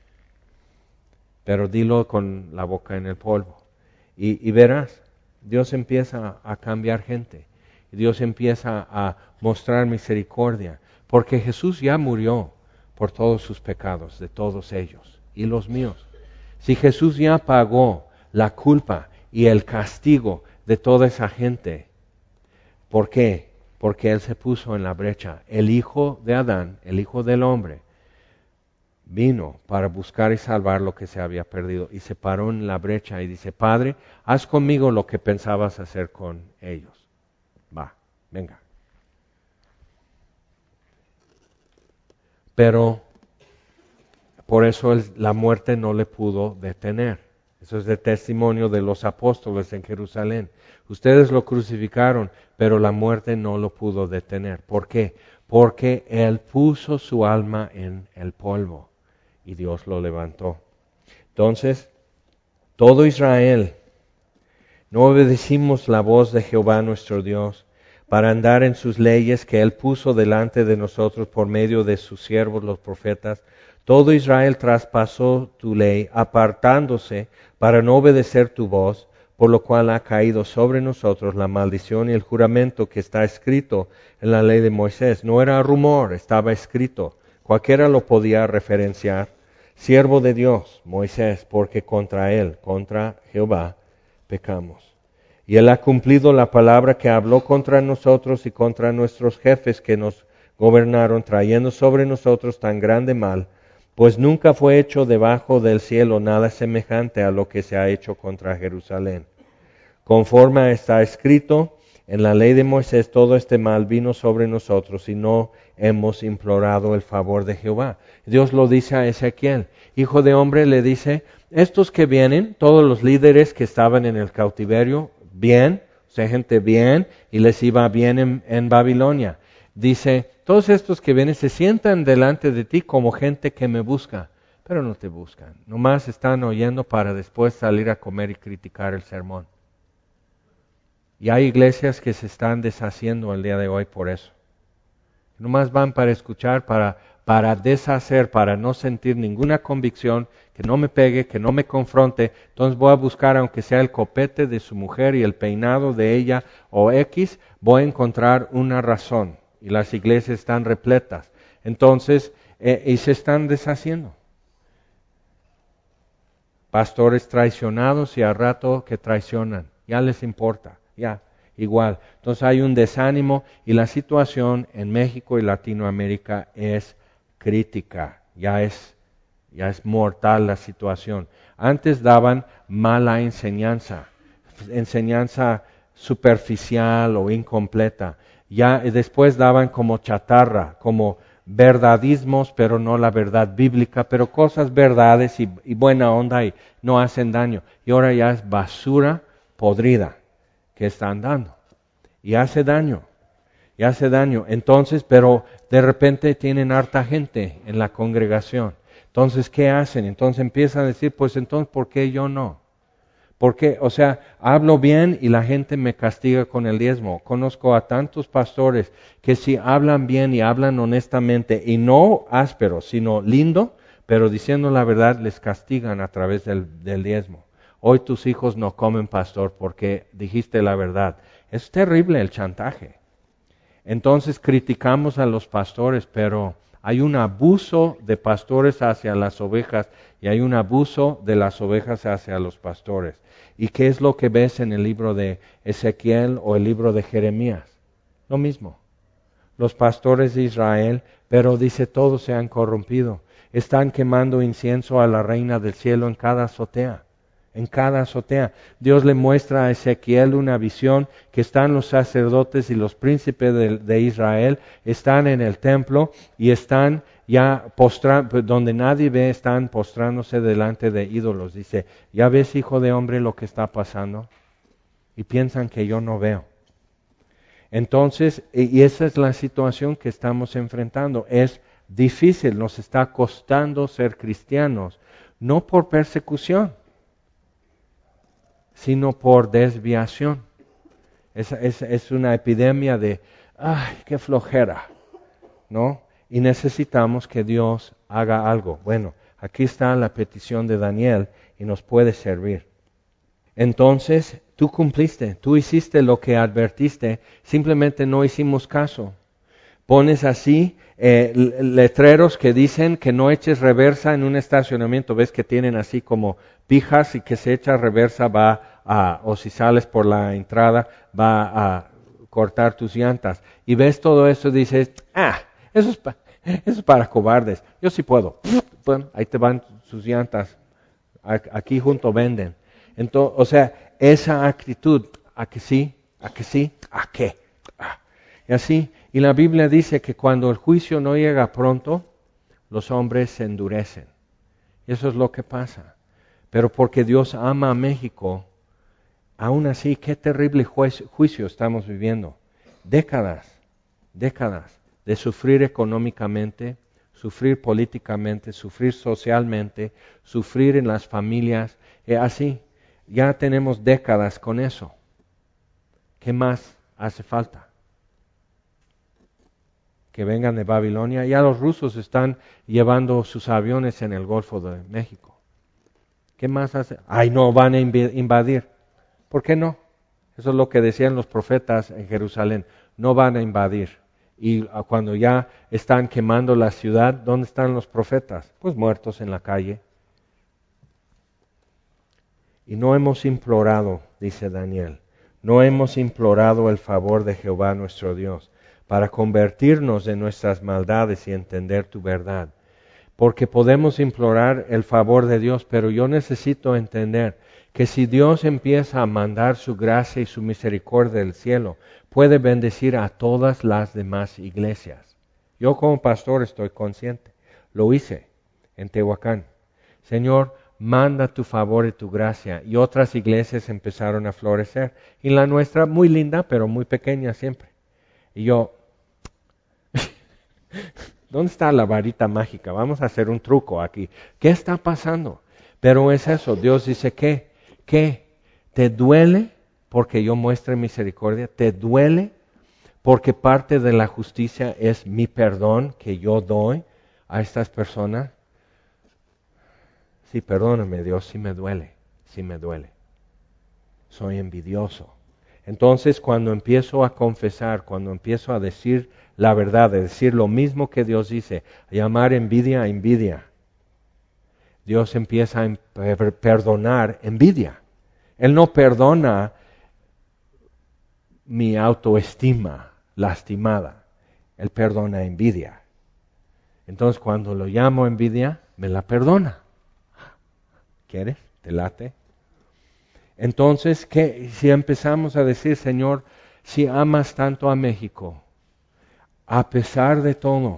Speaker 1: Pero dilo con la boca en el polvo. Y, y verás, Dios empieza a cambiar gente. Y Dios empieza a mostrar misericordia. Porque Jesús ya murió por todos sus pecados, de todos ellos, y los míos. Si Jesús ya pagó la culpa y el castigo de toda esa gente, ¿por qué? Porque Él se puso en la brecha. El Hijo de Adán, el Hijo del hombre, vino para buscar y salvar lo que se había perdido. Y se paró en la brecha y dice, Padre, haz conmigo lo que pensabas hacer con ellos. Va, venga. Pero por eso el, la muerte no le pudo detener. Eso es el testimonio de los apóstoles en Jerusalén. Ustedes lo crucificaron, pero la muerte no lo pudo detener. ¿Por qué? Porque Él puso su alma en el polvo y Dios lo levantó. Entonces, todo Israel, no obedecimos la voz de Jehová nuestro Dios, para andar en sus leyes que Él puso delante de nosotros por medio de sus siervos los profetas. Todo Israel traspasó tu ley, apartándose para no obedecer tu voz, por lo cual ha caído sobre nosotros la maldición y el juramento que está escrito en la ley de Moisés. No era rumor, estaba escrito. Cualquiera lo podía referenciar. Siervo de Dios, Moisés, porque contra él, contra Jehová, pecamos. Y Él ha cumplido la palabra que habló contra nosotros y contra nuestros jefes que nos gobernaron, trayendo sobre nosotros tan grande mal, pues nunca fue hecho debajo del cielo nada semejante a lo que se ha hecho contra Jerusalén. Conforme está escrito en la ley de Moisés, todo este mal vino sobre nosotros y no hemos implorado el favor de Jehová. Dios lo dice a Ezequiel. Hijo de hombre, le dice, estos que vienen, todos los líderes que estaban en el cautiverio, bien, o sea, gente bien, y les iba bien en, en Babilonia. Dice, todos estos que vienen se sientan delante de ti como gente que me busca, pero no te buscan. Nomás están oyendo para después salir a comer y criticar el sermón. Y hay iglesias que se están deshaciendo el día de hoy por eso. Nomás van para escuchar, para, para deshacer, para no sentir ninguna convicción, que no me pegue, que no me confronte. Entonces voy a buscar, aunque sea el copete de su mujer y el peinado de ella o X, voy a encontrar una razón. Y las iglesias están repletas. Entonces, eh, y se están deshaciendo. Pastores traicionados y a rato que traicionan. Ya les importa, ya. Igual, entonces hay un desánimo y la situación en México y Latinoamérica es crítica, ya es, ya es mortal la situación. Antes daban mala enseñanza, enseñanza superficial o incompleta, ya después daban como chatarra, como verdadismos, pero no la verdad bíblica, pero cosas verdades y, y buena onda y no hacen daño. Y ahora ya es basura podrida que están dando. Y hace daño, y hace daño. Entonces, pero de repente tienen harta gente en la congregación. Entonces, ¿qué hacen? Entonces empiezan a decir, pues entonces, ¿por qué yo no? ¿Por qué? O sea, hablo bien y la gente me castiga con el diezmo. Conozco a tantos pastores que si hablan bien y hablan honestamente, y no áspero, sino lindo, pero diciendo la verdad, les castigan a través del, del diezmo. Hoy tus hijos no comen, pastor, porque dijiste la verdad. Es terrible el chantaje. Entonces criticamos a los pastores, pero hay un abuso de pastores hacia las ovejas y hay un abuso de las ovejas hacia los pastores. ¿Y qué es lo que ves en el libro de Ezequiel o el libro de Jeremías? Lo mismo. Los pastores de Israel, pero dice todos se han corrompido. Están quemando incienso a la reina del cielo en cada azotea. En cada azotea. Dios le muestra a Ezequiel una visión que están los sacerdotes y los príncipes de, de Israel, están en el templo y están ya postrando, donde nadie ve, están postrándose delante de ídolos. Dice, ¿ya ves, hijo de hombre, lo que está pasando? Y piensan que yo no veo. Entonces, y esa es la situación que estamos enfrentando. Es difícil, nos está costando ser cristianos, no por persecución, sino por desviación. Es, es, es una epidemia de, ¡ay, qué flojera! ¿No? Y necesitamos que Dios haga algo. Bueno, aquí está la petición de Daniel y nos puede servir. Entonces, tú cumpliste, tú hiciste lo que advertiste, simplemente no hicimos caso. Pones así eh, letreros que dicen que no eches reversa en un estacionamiento. Ves que tienen así como pijas y que se echa reversa va a, o si sales por la entrada, va a cortar tus llantas. Y ves todo eso y dices, ah, eso es, pa, eso es para cobardes. Yo sí puedo. Bueno, ahí te van sus llantas. Aquí junto venden. Entonces, o sea, esa actitud, ¿a que sí? ¿A que sí? ¿A qué? Ah. Y así, y la Biblia dice que cuando el juicio no llega pronto, los hombres se endurecen. Y eso es lo que pasa. Pero porque Dios ama a México, aún así, qué terrible juicio, juicio estamos viviendo. Décadas, décadas de sufrir económicamente, sufrir políticamente, sufrir socialmente, sufrir en las familias, eh, así. Ya tenemos décadas con eso. ¿Qué más hace falta? Que vengan de Babilonia. Ya los rusos están llevando sus aviones en el Golfo de México. ¿Qué más hace? Ay, no van a invadir. ¿Por qué no? Eso es lo que decían los profetas en Jerusalén. No van a invadir. Y cuando ya están quemando la ciudad, ¿dónde están los profetas? Pues muertos en la calle. Y no hemos implorado, dice Daniel, no hemos implorado el favor de Jehová nuestro Dios para convertirnos de nuestras maldades y entender tu verdad. Porque podemos implorar el favor de Dios, pero yo necesito entender que si Dios empieza a mandar su gracia y su misericordia del cielo, puede bendecir a todas las demás iglesias. Yo como pastor estoy consciente. Lo hice en Tehuacán. Señor, manda tu favor y tu gracia. Y otras iglesias empezaron a florecer. Y la nuestra muy linda, pero muy pequeña siempre. Y yo, ¿dónde está la varita mágica? Vamos a hacer un truco aquí. ¿Qué está pasando? Pero es eso. Dios dice, ¿qué? ¿Qué? ¿Te duele porque yo muestre misericordia? ¿Te duele porque parte de la justicia es mi perdón que yo doy a estas personas? Sí, perdóname Dios, sí me duele, sí me duele. Soy envidioso. Entonces cuando empiezo a confesar, cuando empiezo a decir la verdad, a decir lo mismo que Dios dice, a llamar envidia a envidia, Dios empieza a perdonar envidia. Él no perdona mi autoestima lastimada, Él perdona envidia. Entonces cuando lo llamo envidia, me la perdona. ¿Quieres? ¿Te late? Entonces, ¿qué? Si empezamos a decir, Señor, si amas tanto a México, a pesar de todo,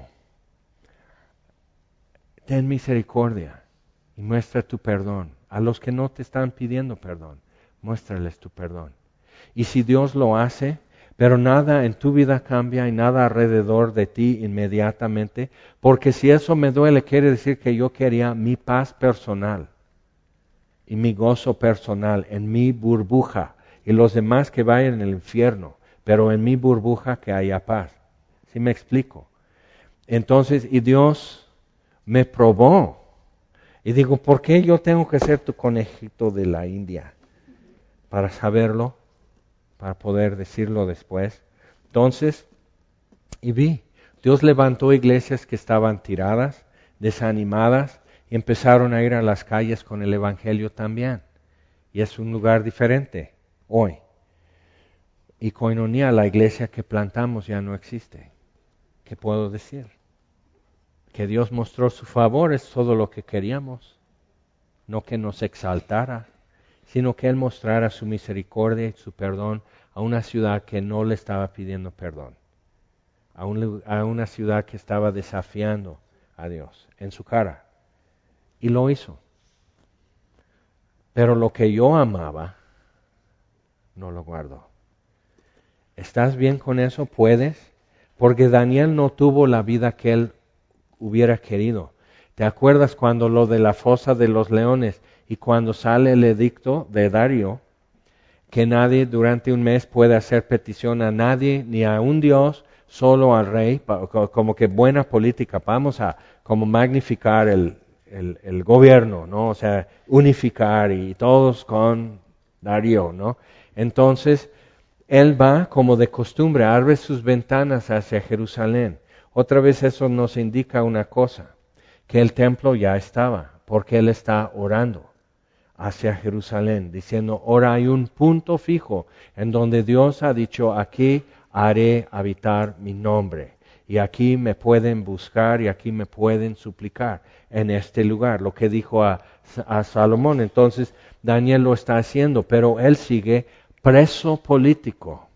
Speaker 1: ten misericordia y muestra tu perdón. A los que no te están pidiendo perdón, muéstrales tu perdón. Y si Dios lo hace, pero nada en tu vida cambia y nada alrededor de ti inmediatamente, porque si eso me duele, quiere decir que yo quería mi paz personal y mi gozo personal en mi burbuja, y los demás que vayan al infierno, pero en mi burbuja que haya paz. ¿Sí me explico? Entonces, y Dios me probó. Y digo, ¿por qué yo tengo que ser tu conejito de la India? Para saberlo, para poder decirlo después. Entonces, y vi, Dios levantó iglesias que estaban tiradas, desanimadas, y empezaron a ir a las calles con el Evangelio también. Y es un lugar diferente hoy. Y Koinonia, la iglesia que plantamos, ya no existe. ¿Qué puedo decir? Que Dios mostró su favor es todo lo que queríamos. No que nos exaltara, sino que Él mostrara su misericordia y su perdón a una ciudad que no le estaba pidiendo perdón. A, un, a una ciudad que estaba desafiando a Dios en su cara. Y lo hizo. Pero lo que yo amaba, no lo guardo. ¿Estás bien con eso? ¿Puedes? Porque Daniel no tuvo la vida que él hubiera querido. ¿Te acuerdas cuando lo de la fosa de los leones y cuando sale el edicto de Darío, que nadie durante un mes puede hacer petición a nadie, ni a un Dios, solo al rey, como que buena política, vamos a como magnificar el, el, el gobierno, ¿no? O sea, unificar y todos con Darío, ¿no? Entonces, él va como de costumbre, abre sus ventanas hacia Jerusalén. Otra vez eso nos indica una cosa, que el templo ya estaba, porque él está orando hacia Jerusalén, diciendo, ahora hay un punto fijo en donde Dios ha dicho, aquí haré habitar mi nombre, y aquí me pueden buscar y aquí me pueden suplicar en este lugar, lo que dijo a, a Salomón. Entonces Daniel lo está haciendo, pero él sigue preso político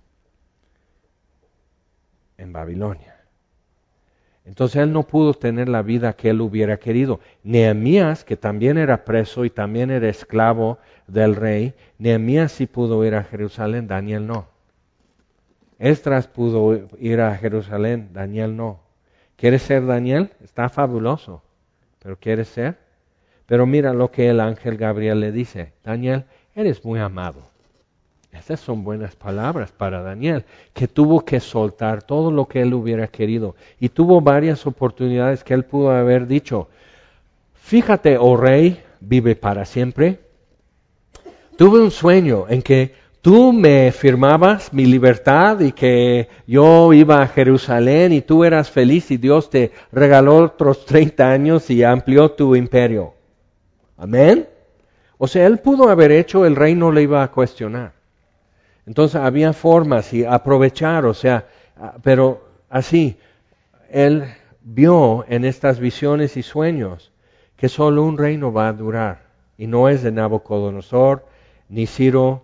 Speaker 1: en Babilonia. Entonces él no pudo tener la vida que él hubiera querido. Nehemías, que también era preso y también era esclavo del rey, Nehemías sí pudo ir a Jerusalén, Daniel no. Esdras pudo ir a Jerusalén, Daniel no. ¿Quieres ser Daniel? Está fabuloso. ¿Pero quieres ser? Pero mira lo que el ángel Gabriel le dice. Daniel, eres muy amado. Estas son buenas palabras para Daniel, que tuvo que soltar todo lo que él hubiera querido. Y tuvo varias oportunidades que él pudo haber dicho. Fíjate, oh rey, vive para siempre. Tuve un sueño en que tú me firmabas mi libertad y que yo iba a Jerusalén y tú eras feliz y Dios te regaló otros treinta años y amplió tu imperio. Amén. O sea, él pudo haber hecho, el rey no le iba a cuestionar. Entonces había formas y aprovechar, o sea, pero así, él vio en estas visiones y sueños que solo un reino va a durar. Y no es de Nabucodonosor, ni Ciro,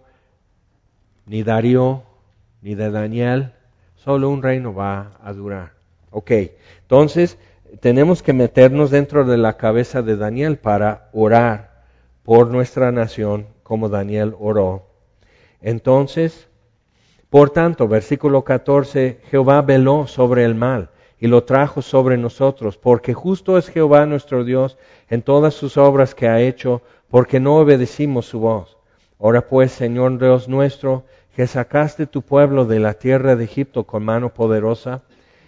Speaker 1: ni Darío, ni de Daniel. Solo un reino va a durar. Ok, entonces tenemos que meternos dentro de la cabeza de Daniel para orar por nuestra nación como Daniel oró. Entonces, por tanto, versículo catorce, Jehová veló sobre el mal y lo trajo sobre nosotros, porque justo es Jehová nuestro Dios en todas sus obras que ha hecho, porque no obedecimos su voz. Ahora pues, Señor Dios nuestro, que sacaste tu pueblo de la tierra de Egipto con mano poderosa,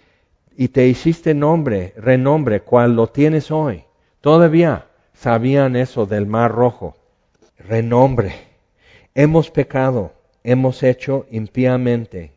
Speaker 1: y te hiciste nombre, renombre, cual lo tienes hoy. Todavía sabían eso del Mar Rojo. Renombre. Hemos pecado, hemos hecho impíamente.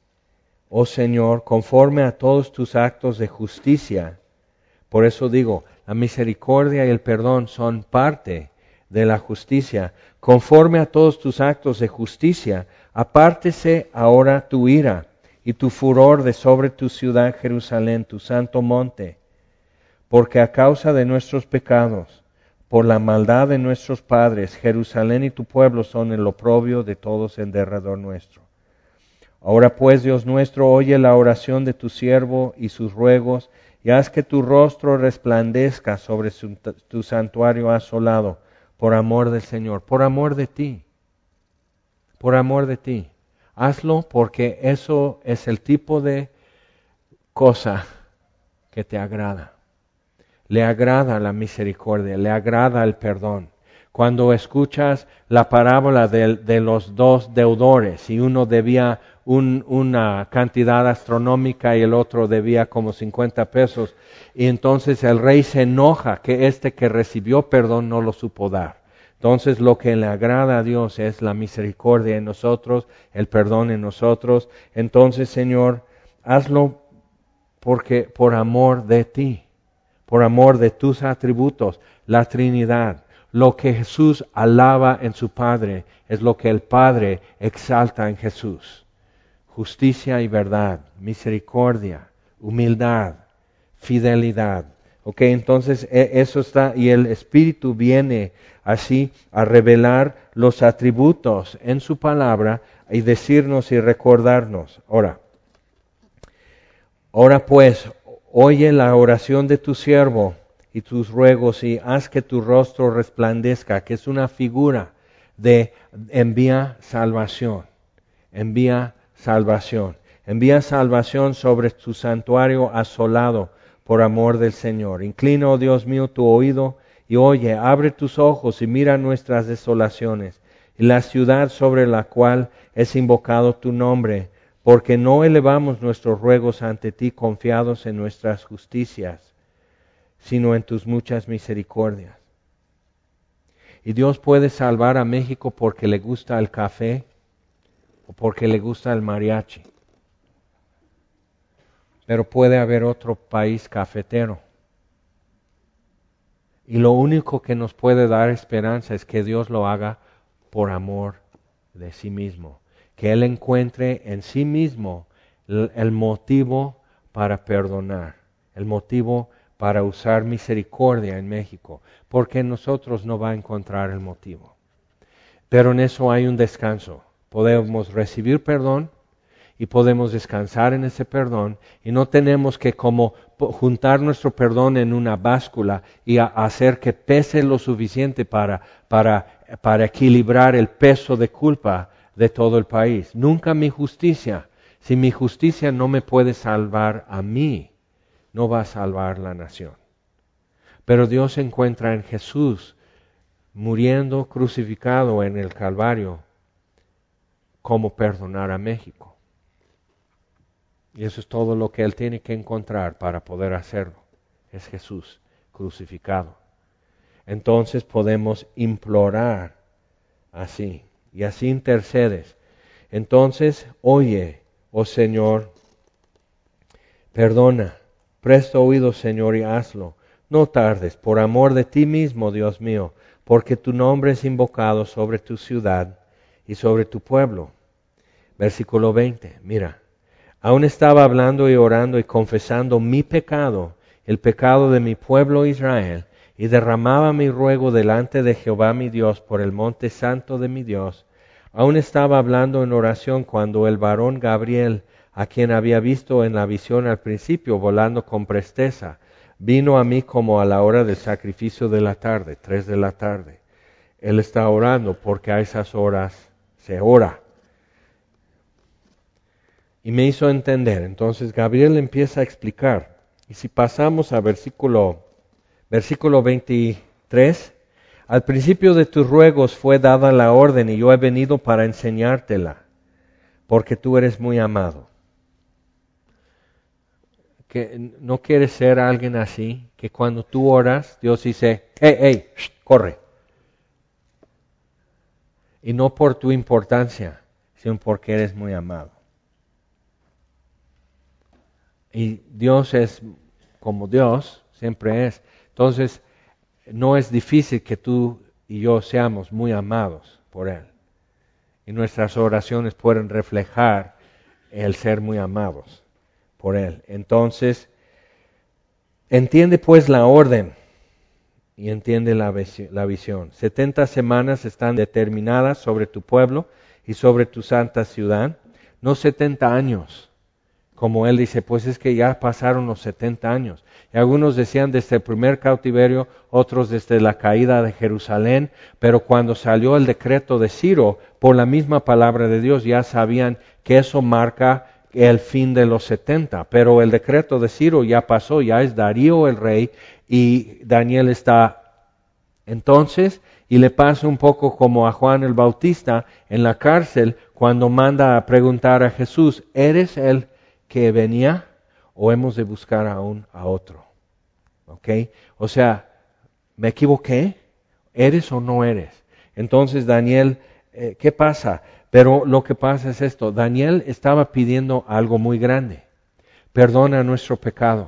Speaker 1: Oh Señor, conforme a todos tus actos de justicia. Por eso digo, la misericordia y el perdón son parte de la justicia. Conforme a todos tus actos de justicia, apártese ahora tu ira y tu furor de sobre tu ciudad Jerusalén, tu santo monte, porque a causa de nuestros pecados, por la maldad de nuestros padres, Jerusalén y tu pueblo son el oprobio de todos en derredor nuestro. Ahora pues, Dios nuestro, oye la oración de tu siervo y sus ruegos, y haz que tu rostro resplandezca sobre su, tu santuario asolado, por amor del Señor, por amor de ti, por amor de ti. Hazlo porque eso es el tipo de cosa que te agrada. Le agrada la misericordia, le agrada el perdón. Cuando escuchas la parábola de, de los dos deudores y uno debía un, una cantidad astronómica y el otro debía como cincuenta pesos, y entonces el rey se enoja que este que recibió perdón no lo supo dar. Entonces lo que le agrada a Dios es la misericordia en nosotros, el perdón en nosotros. Entonces, Señor, hazlo porque por amor de ti, por amor de tus atributos, la Trinidad. Lo que Jesús alaba en su Padre es lo que el Padre exalta en Jesús. Justicia y verdad, misericordia, humildad, fidelidad. Ok, entonces eso está, y el Espíritu viene así a revelar los atributos en su palabra y decirnos y recordarnos. Ahora, ahora pues, oye la oración de tu siervo y tus ruegos y haz que tu rostro resplandezca, que es una figura de envía salvación, envía salvación, envía salvación sobre tu santuario asolado por amor del Señor. Inclina, oh Dios mío, tu oído y oye, abre tus ojos y mira nuestras desolaciones y la ciudad sobre la cual es invocado tu nombre, porque no elevamos nuestros ruegos ante ti confiados en nuestras justicias, sino en tus muchas misericordias. Y Dios puede salvar a México porque le gusta el café o porque le gusta el mariachi. Pero puede haber otro país cafetero. Y lo único que nos puede dar esperanza es que Dios lo haga por amor de sí mismo. Que Él encuentre en sí mismo el motivo para perdonar, el motivo para usar misericordia en México, porque en nosotros no va a encontrar el motivo. Pero en eso hay un descanso. Podemos recibir perdón y podemos descansar en ese perdón y no tenemos que como juntar nuestro perdón en una báscula y a hacer que pese lo suficiente para, para, para equilibrar el peso de culpa de todo el país. Nunca mi justicia. Si mi justicia no me puede salvar a mí, no va a salvar la nación. Pero Dios encuentra en Jesús, muriendo crucificado en el Calvario, cómo perdonar a México. Y eso es todo lo que Él tiene que encontrar para poder hacerlo. Es Jesús crucificado. Entonces podemos implorar así, y así intercedes. Entonces, oye, oh Señor, perdona, presta oído, Señor, y hazlo. No tardes, por amor de ti mismo, Dios mío, porque tu nombre es invocado sobre tu ciudad y sobre tu pueblo. Versículo veinte, mira, aún estaba hablando y orando y confesando mi pecado, el pecado de mi pueblo Israel, y derramaba mi ruego delante de Jehová mi Dios por el monte santo de mi Dios. Aún estaba hablando en oración cuando el varón Gabriel, a quien había visto en la visión al principio volando con presteza, vino a mí como a la hora del sacrificio de la tarde, tres de la tarde. Él está orando porque a esas horas se ora. Y me hizo entender. Entonces Gabriel empieza a explicar. Y si pasamos a versículo, versículo veintitrés, al principio de tus ruegos fue dada la orden y yo he venido para enseñártela, porque tú eres muy amado. Que no quieres ser alguien así, que cuando tú oras, Dios dice, hey, hey, shh, corre. Y no por tu importancia, sino porque eres muy amado. Y Dios es como Dios, siempre es. Entonces, no es difícil que tú y yo seamos muy amados por Él. Y nuestras oraciones pueden reflejar el ser muy amados por Él. Entonces, entiende pues la orden y entiende la, la visión. setenta semanas están determinadas sobre tu pueblo y sobre tu santa ciudad, no setenta años. Como él dice, pues es que ya pasaron los setenta años. Y algunos decían desde el primer cautiverio, otros desde la caída de Jerusalén, pero cuando salió el decreto de Ciro, por la misma palabra de Dios, ya sabían que eso marca el fin de los setenta. Pero el decreto de Ciro ya pasó, ya es Darío el rey, y Daniel está entonces, y le pasa un poco como a Juan el Bautista en la cárcel, cuando manda a preguntar a Jesús, ¿eres el que venía o hemos de buscar aún a otro? ¿Ok? O sea, ¿me equivoqué? ¿Eres o no eres? Entonces Daniel, eh, ¿qué pasa? Pero lo que pasa es esto, Daniel estaba pidiendo algo muy grande. Perdona nuestro pecado.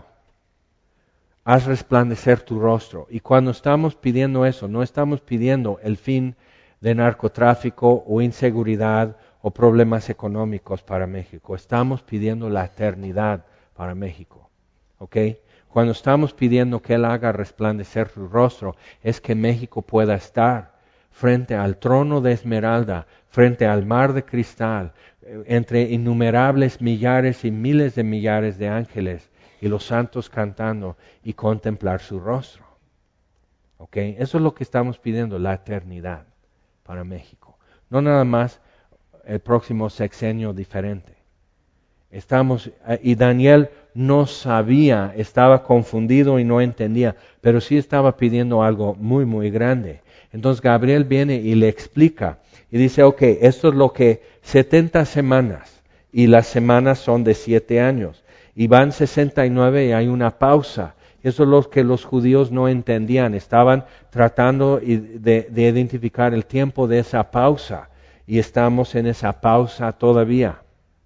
Speaker 1: Haz resplandecer tu rostro. Y cuando estamos pidiendo eso, no estamos pidiendo el fin de narcotráfico o inseguridad o problemas económicos para México. Estamos pidiendo la eternidad para México. ¿Ok? Cuando estamos pidiendo que Él haga resplandecer su rostro, es que México pueda estar frente al trono de esmeralda, frente al mar de cristal, entre innumerables millares y miles de millares de ángeles y los santos cantando y contemplar su rostro. ¿Ok? Eso es lo que estamos pidiendo, la eternidad para México. No nada más el próximo sexenio diferente. Estamos, y Daniel no sabía, estaba confundido y no entendía, pero sí estaba pidiendo algo muy, muy grande. Entonces Gabriel viene y le explica y dice, ok, esto es lo que setenta semanas, y las semanas son de siete años, y van sesenta y nueve y hay una pausa. Eso es lo que los judíos no entendían, estaban tratando de, de identificar el tiempo de esa pausa. Y estamos en esa pausa todavía.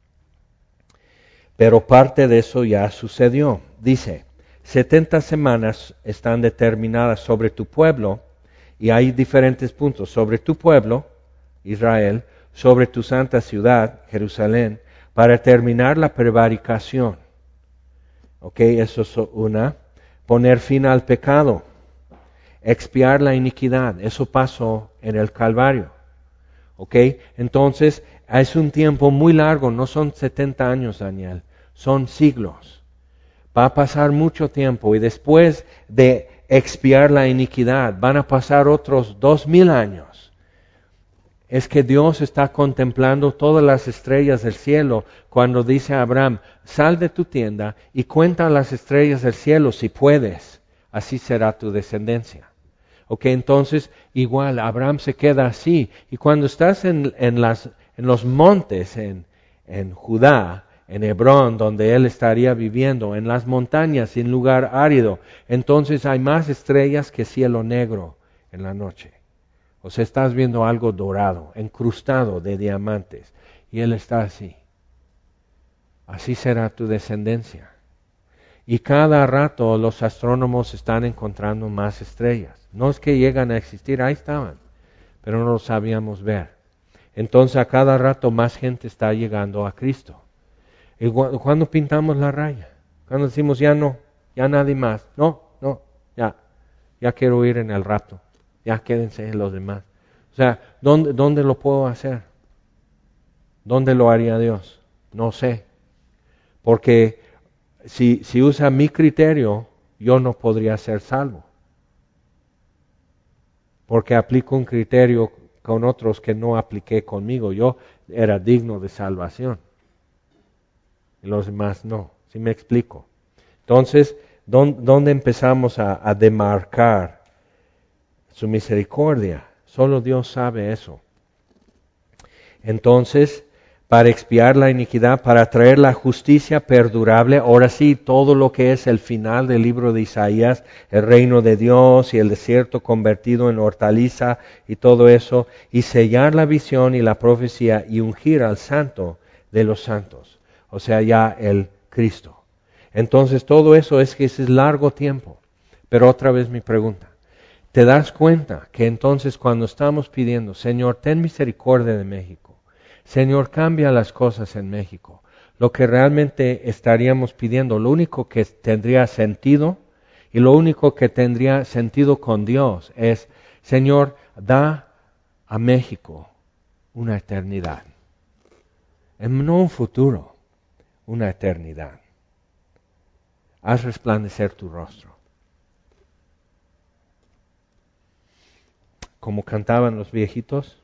Speaker 1: Pero parte de eso ya sucedió. Dice, setenta semanas están determinadas sobre tu pueblo, y hay diferentes puntos. Sobre tu pueblo, Israel, sobre tu santa ciudad, Jerusalén, para terminar la prevaricación. Ok, eso es una. Poner fin al pecado. Expiar la iniquidad. Eso pasó en el Calvario. ¿Ok? Entonces, es un tiempo muy largo, no son setenta años, Daniel, son siglos. Va a pasar mucho tiempo y después de expiar la iniquidad, van a pasar otros dos mil años. es que Dios está contemplando todas las estrellas del cielo cuando dice a Abraham, sal de tu tienda y cuenta las estrellas del cielo si puedes, así será tu descendencia. Ok, entonces igual Abraham se queda así, y cuando estás en, en, las, en los montes, en, en Judá, en Hebrón, donde él estaría viviendo, en las montañas, en lugar árido, entonces hay más estrellas que cielo negro en la noche. O sea, estás viendo algo dorado, encrustado de diamantes, y él está así. Así será tu descendencia. Y cada rato los astrónomos están encontrando más estrellas. No es que llegan a existir, ahí estaban, pero no lo sabíamos ver. Entonces a cada rato más gente está llegando a Cristo. ¿Y cuando pintamos la raya? Cuando decimos ya no, ya nadie más. No, no, ya, ya quiero ir en el rapto. Ya quédense los demás. O sea, ¿dónde, ¿dónde lo puedo hacer? ¿Dónde lo haría Dios? No sé. Porque si, si usa mi criterio, yo no podría ser salvo. Porque aplico un criterio con otros que no apliqué conmigo. Yo era digno de salvación. Y los demás no. ¿Sí me explico? Entonces, ¿dónde empezamos a, a demarcar su misericordia? Solo Dios sabe eso. Entonces, para expiar la iniquidad, para traer la justicia perdurable, ahora sí, todo lo que es el final del libro de Isaías, el reino de Dios y el desierto convertido en hortaliza y todo eso, y sellar la visión y la profecía y ungir al santo de los santos, o sea, ya el Cristo. Entonces, todo eso es que ese es largo tiempo. Pero otra vez mi pregunta. ¿Te das cuenta que entonces cuando estamos pidiendo, Señor, ten misericordia de México, Señor, cambia las cosas en México, lo que realmente estaríamos pidiendo, lo único que tendría sentido y lo único que tendría sentido con Dios es, Señor, da a México una eternidad, no un futuro, una eternidad. Haz resplandecer tu rostro. Como cantaban los viejitos,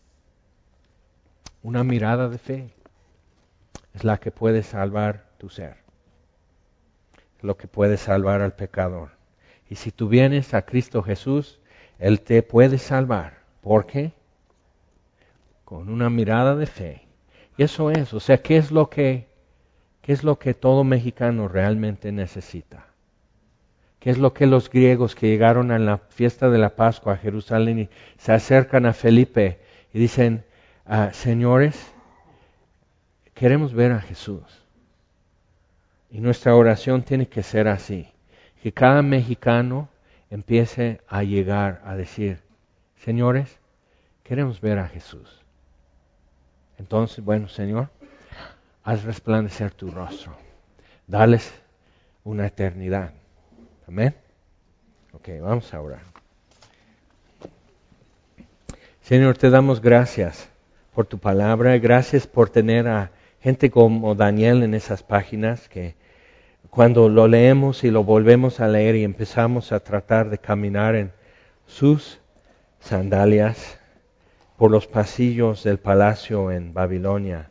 Speaker 1: una mirada de fe es la que puede salvar tu ser, lo que puede salvar al pecador. Y si tú vienes a Cristo Jesús, Él te puede salvar. ¿Por qué? Con una mirada de fe. Y eso es, o sea, ¿qué es lo que, qué es lo que todo mexicano realmente necesita? ¿Qué es lo que los griegos que llegaron a la fiesta de la Pascua a Jerusalén y se acercan a Felipe y dicen, ah, señores, queremos ver a Jesús? Y nuestra oración tiene que ser así, que cada mexicano empiece a llegar a decir, señores, queremos ver a Jesús. Entonces, bueno, Señor, haz resplandecer tu rostro, dales una eternidad. Amén. Ok, vamos a orar. Señor, te damos gracias por tu palabra, gracias por tener a gente como Daniel en esas páginas que cuando lo leemos y lo volvemos a leer y empezamos a tratar de caminar en sus sandalias por los pasillos del palacio en Babilonia,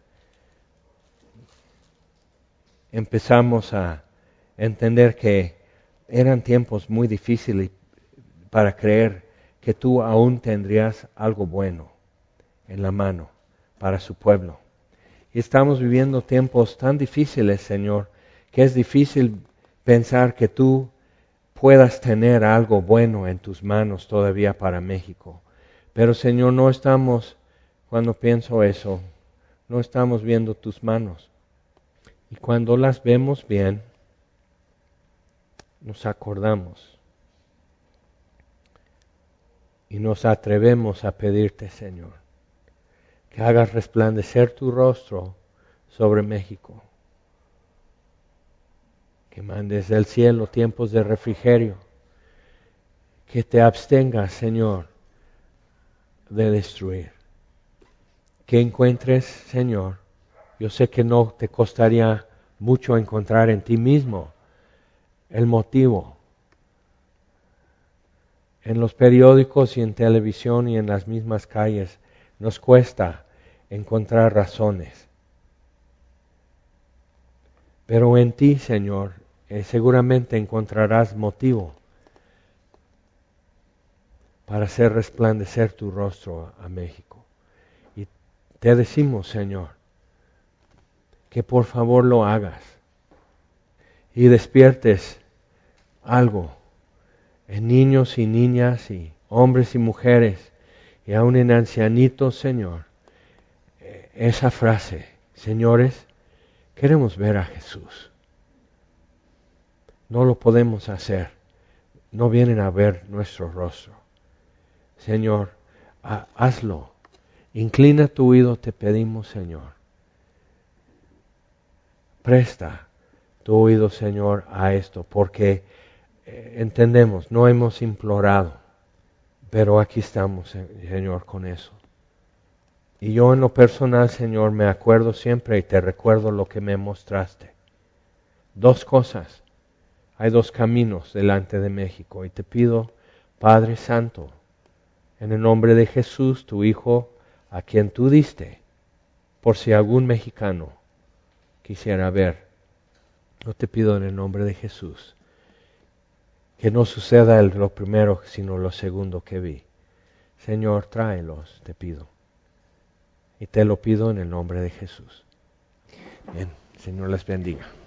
Speaker 1: empezamos a entender que eran tiempos muy difíciles para creer que tú aún tendrías algo bueno en la mano para su pueblo. Y estamos viviendo tiempos tan difíciles, Señor, que es difícil pensar que tú puedas tener algo bueno en tus manos todavía para México. Pero, Señor, no estamos, cuando pienso eso, no estamos viendo tus manos. Y cuando las vemos bien, nos acordamos y nos atrevemos a pedirte, Señor, que hagas resplandecer tu rostro sobre México, que mandes del cielo tiempos de refrigerio, que te abstengas, Señor, de destruir, que encuentres, Señor, yo sé que no te costaría mucho encontrar en ti mismo el motivo. En los periódicos y en televisión y en las mismas calles nos cuesta encontrar razones. Pero en ti, Señor, eh, seguramente encontrarás motivo para hacer resplandecer tu rostro a México. Y te decimos, Señor, que por favor lo hagas y despiertes algo en niños y niñas y hombres y mujeres y aún en ancianitos, Señor, esa frase: señores, queremos ver a Jesús. No lo podemos hacer, no vienen a ver nuestro rostro. Señor, ha- hazlo, inclina tu oído, te pedimos, Señor. Presta tu oído, Señor, a esto, porque eh, entendemos, no hemos implorado, pero aquí estamos, Señor, con eso. Y yo en lo personal, Señor, me acuerdo siempre y te recuerdo lo que me mostraste. Dos cosas, hay dos caminos delante de México y te pido, Padre Santo, en el nombre de Jesús, tu Hijo, a quien tú diste, por si algún mexicano quisiera ver, yo te pido en el nombre de Jesús, que no suceda el, lo primero, sino lo segundo que vi. Señor, tráelos, te pido. Y te lo pido en el nombre de Jesús. Bien, Señor les bendiga.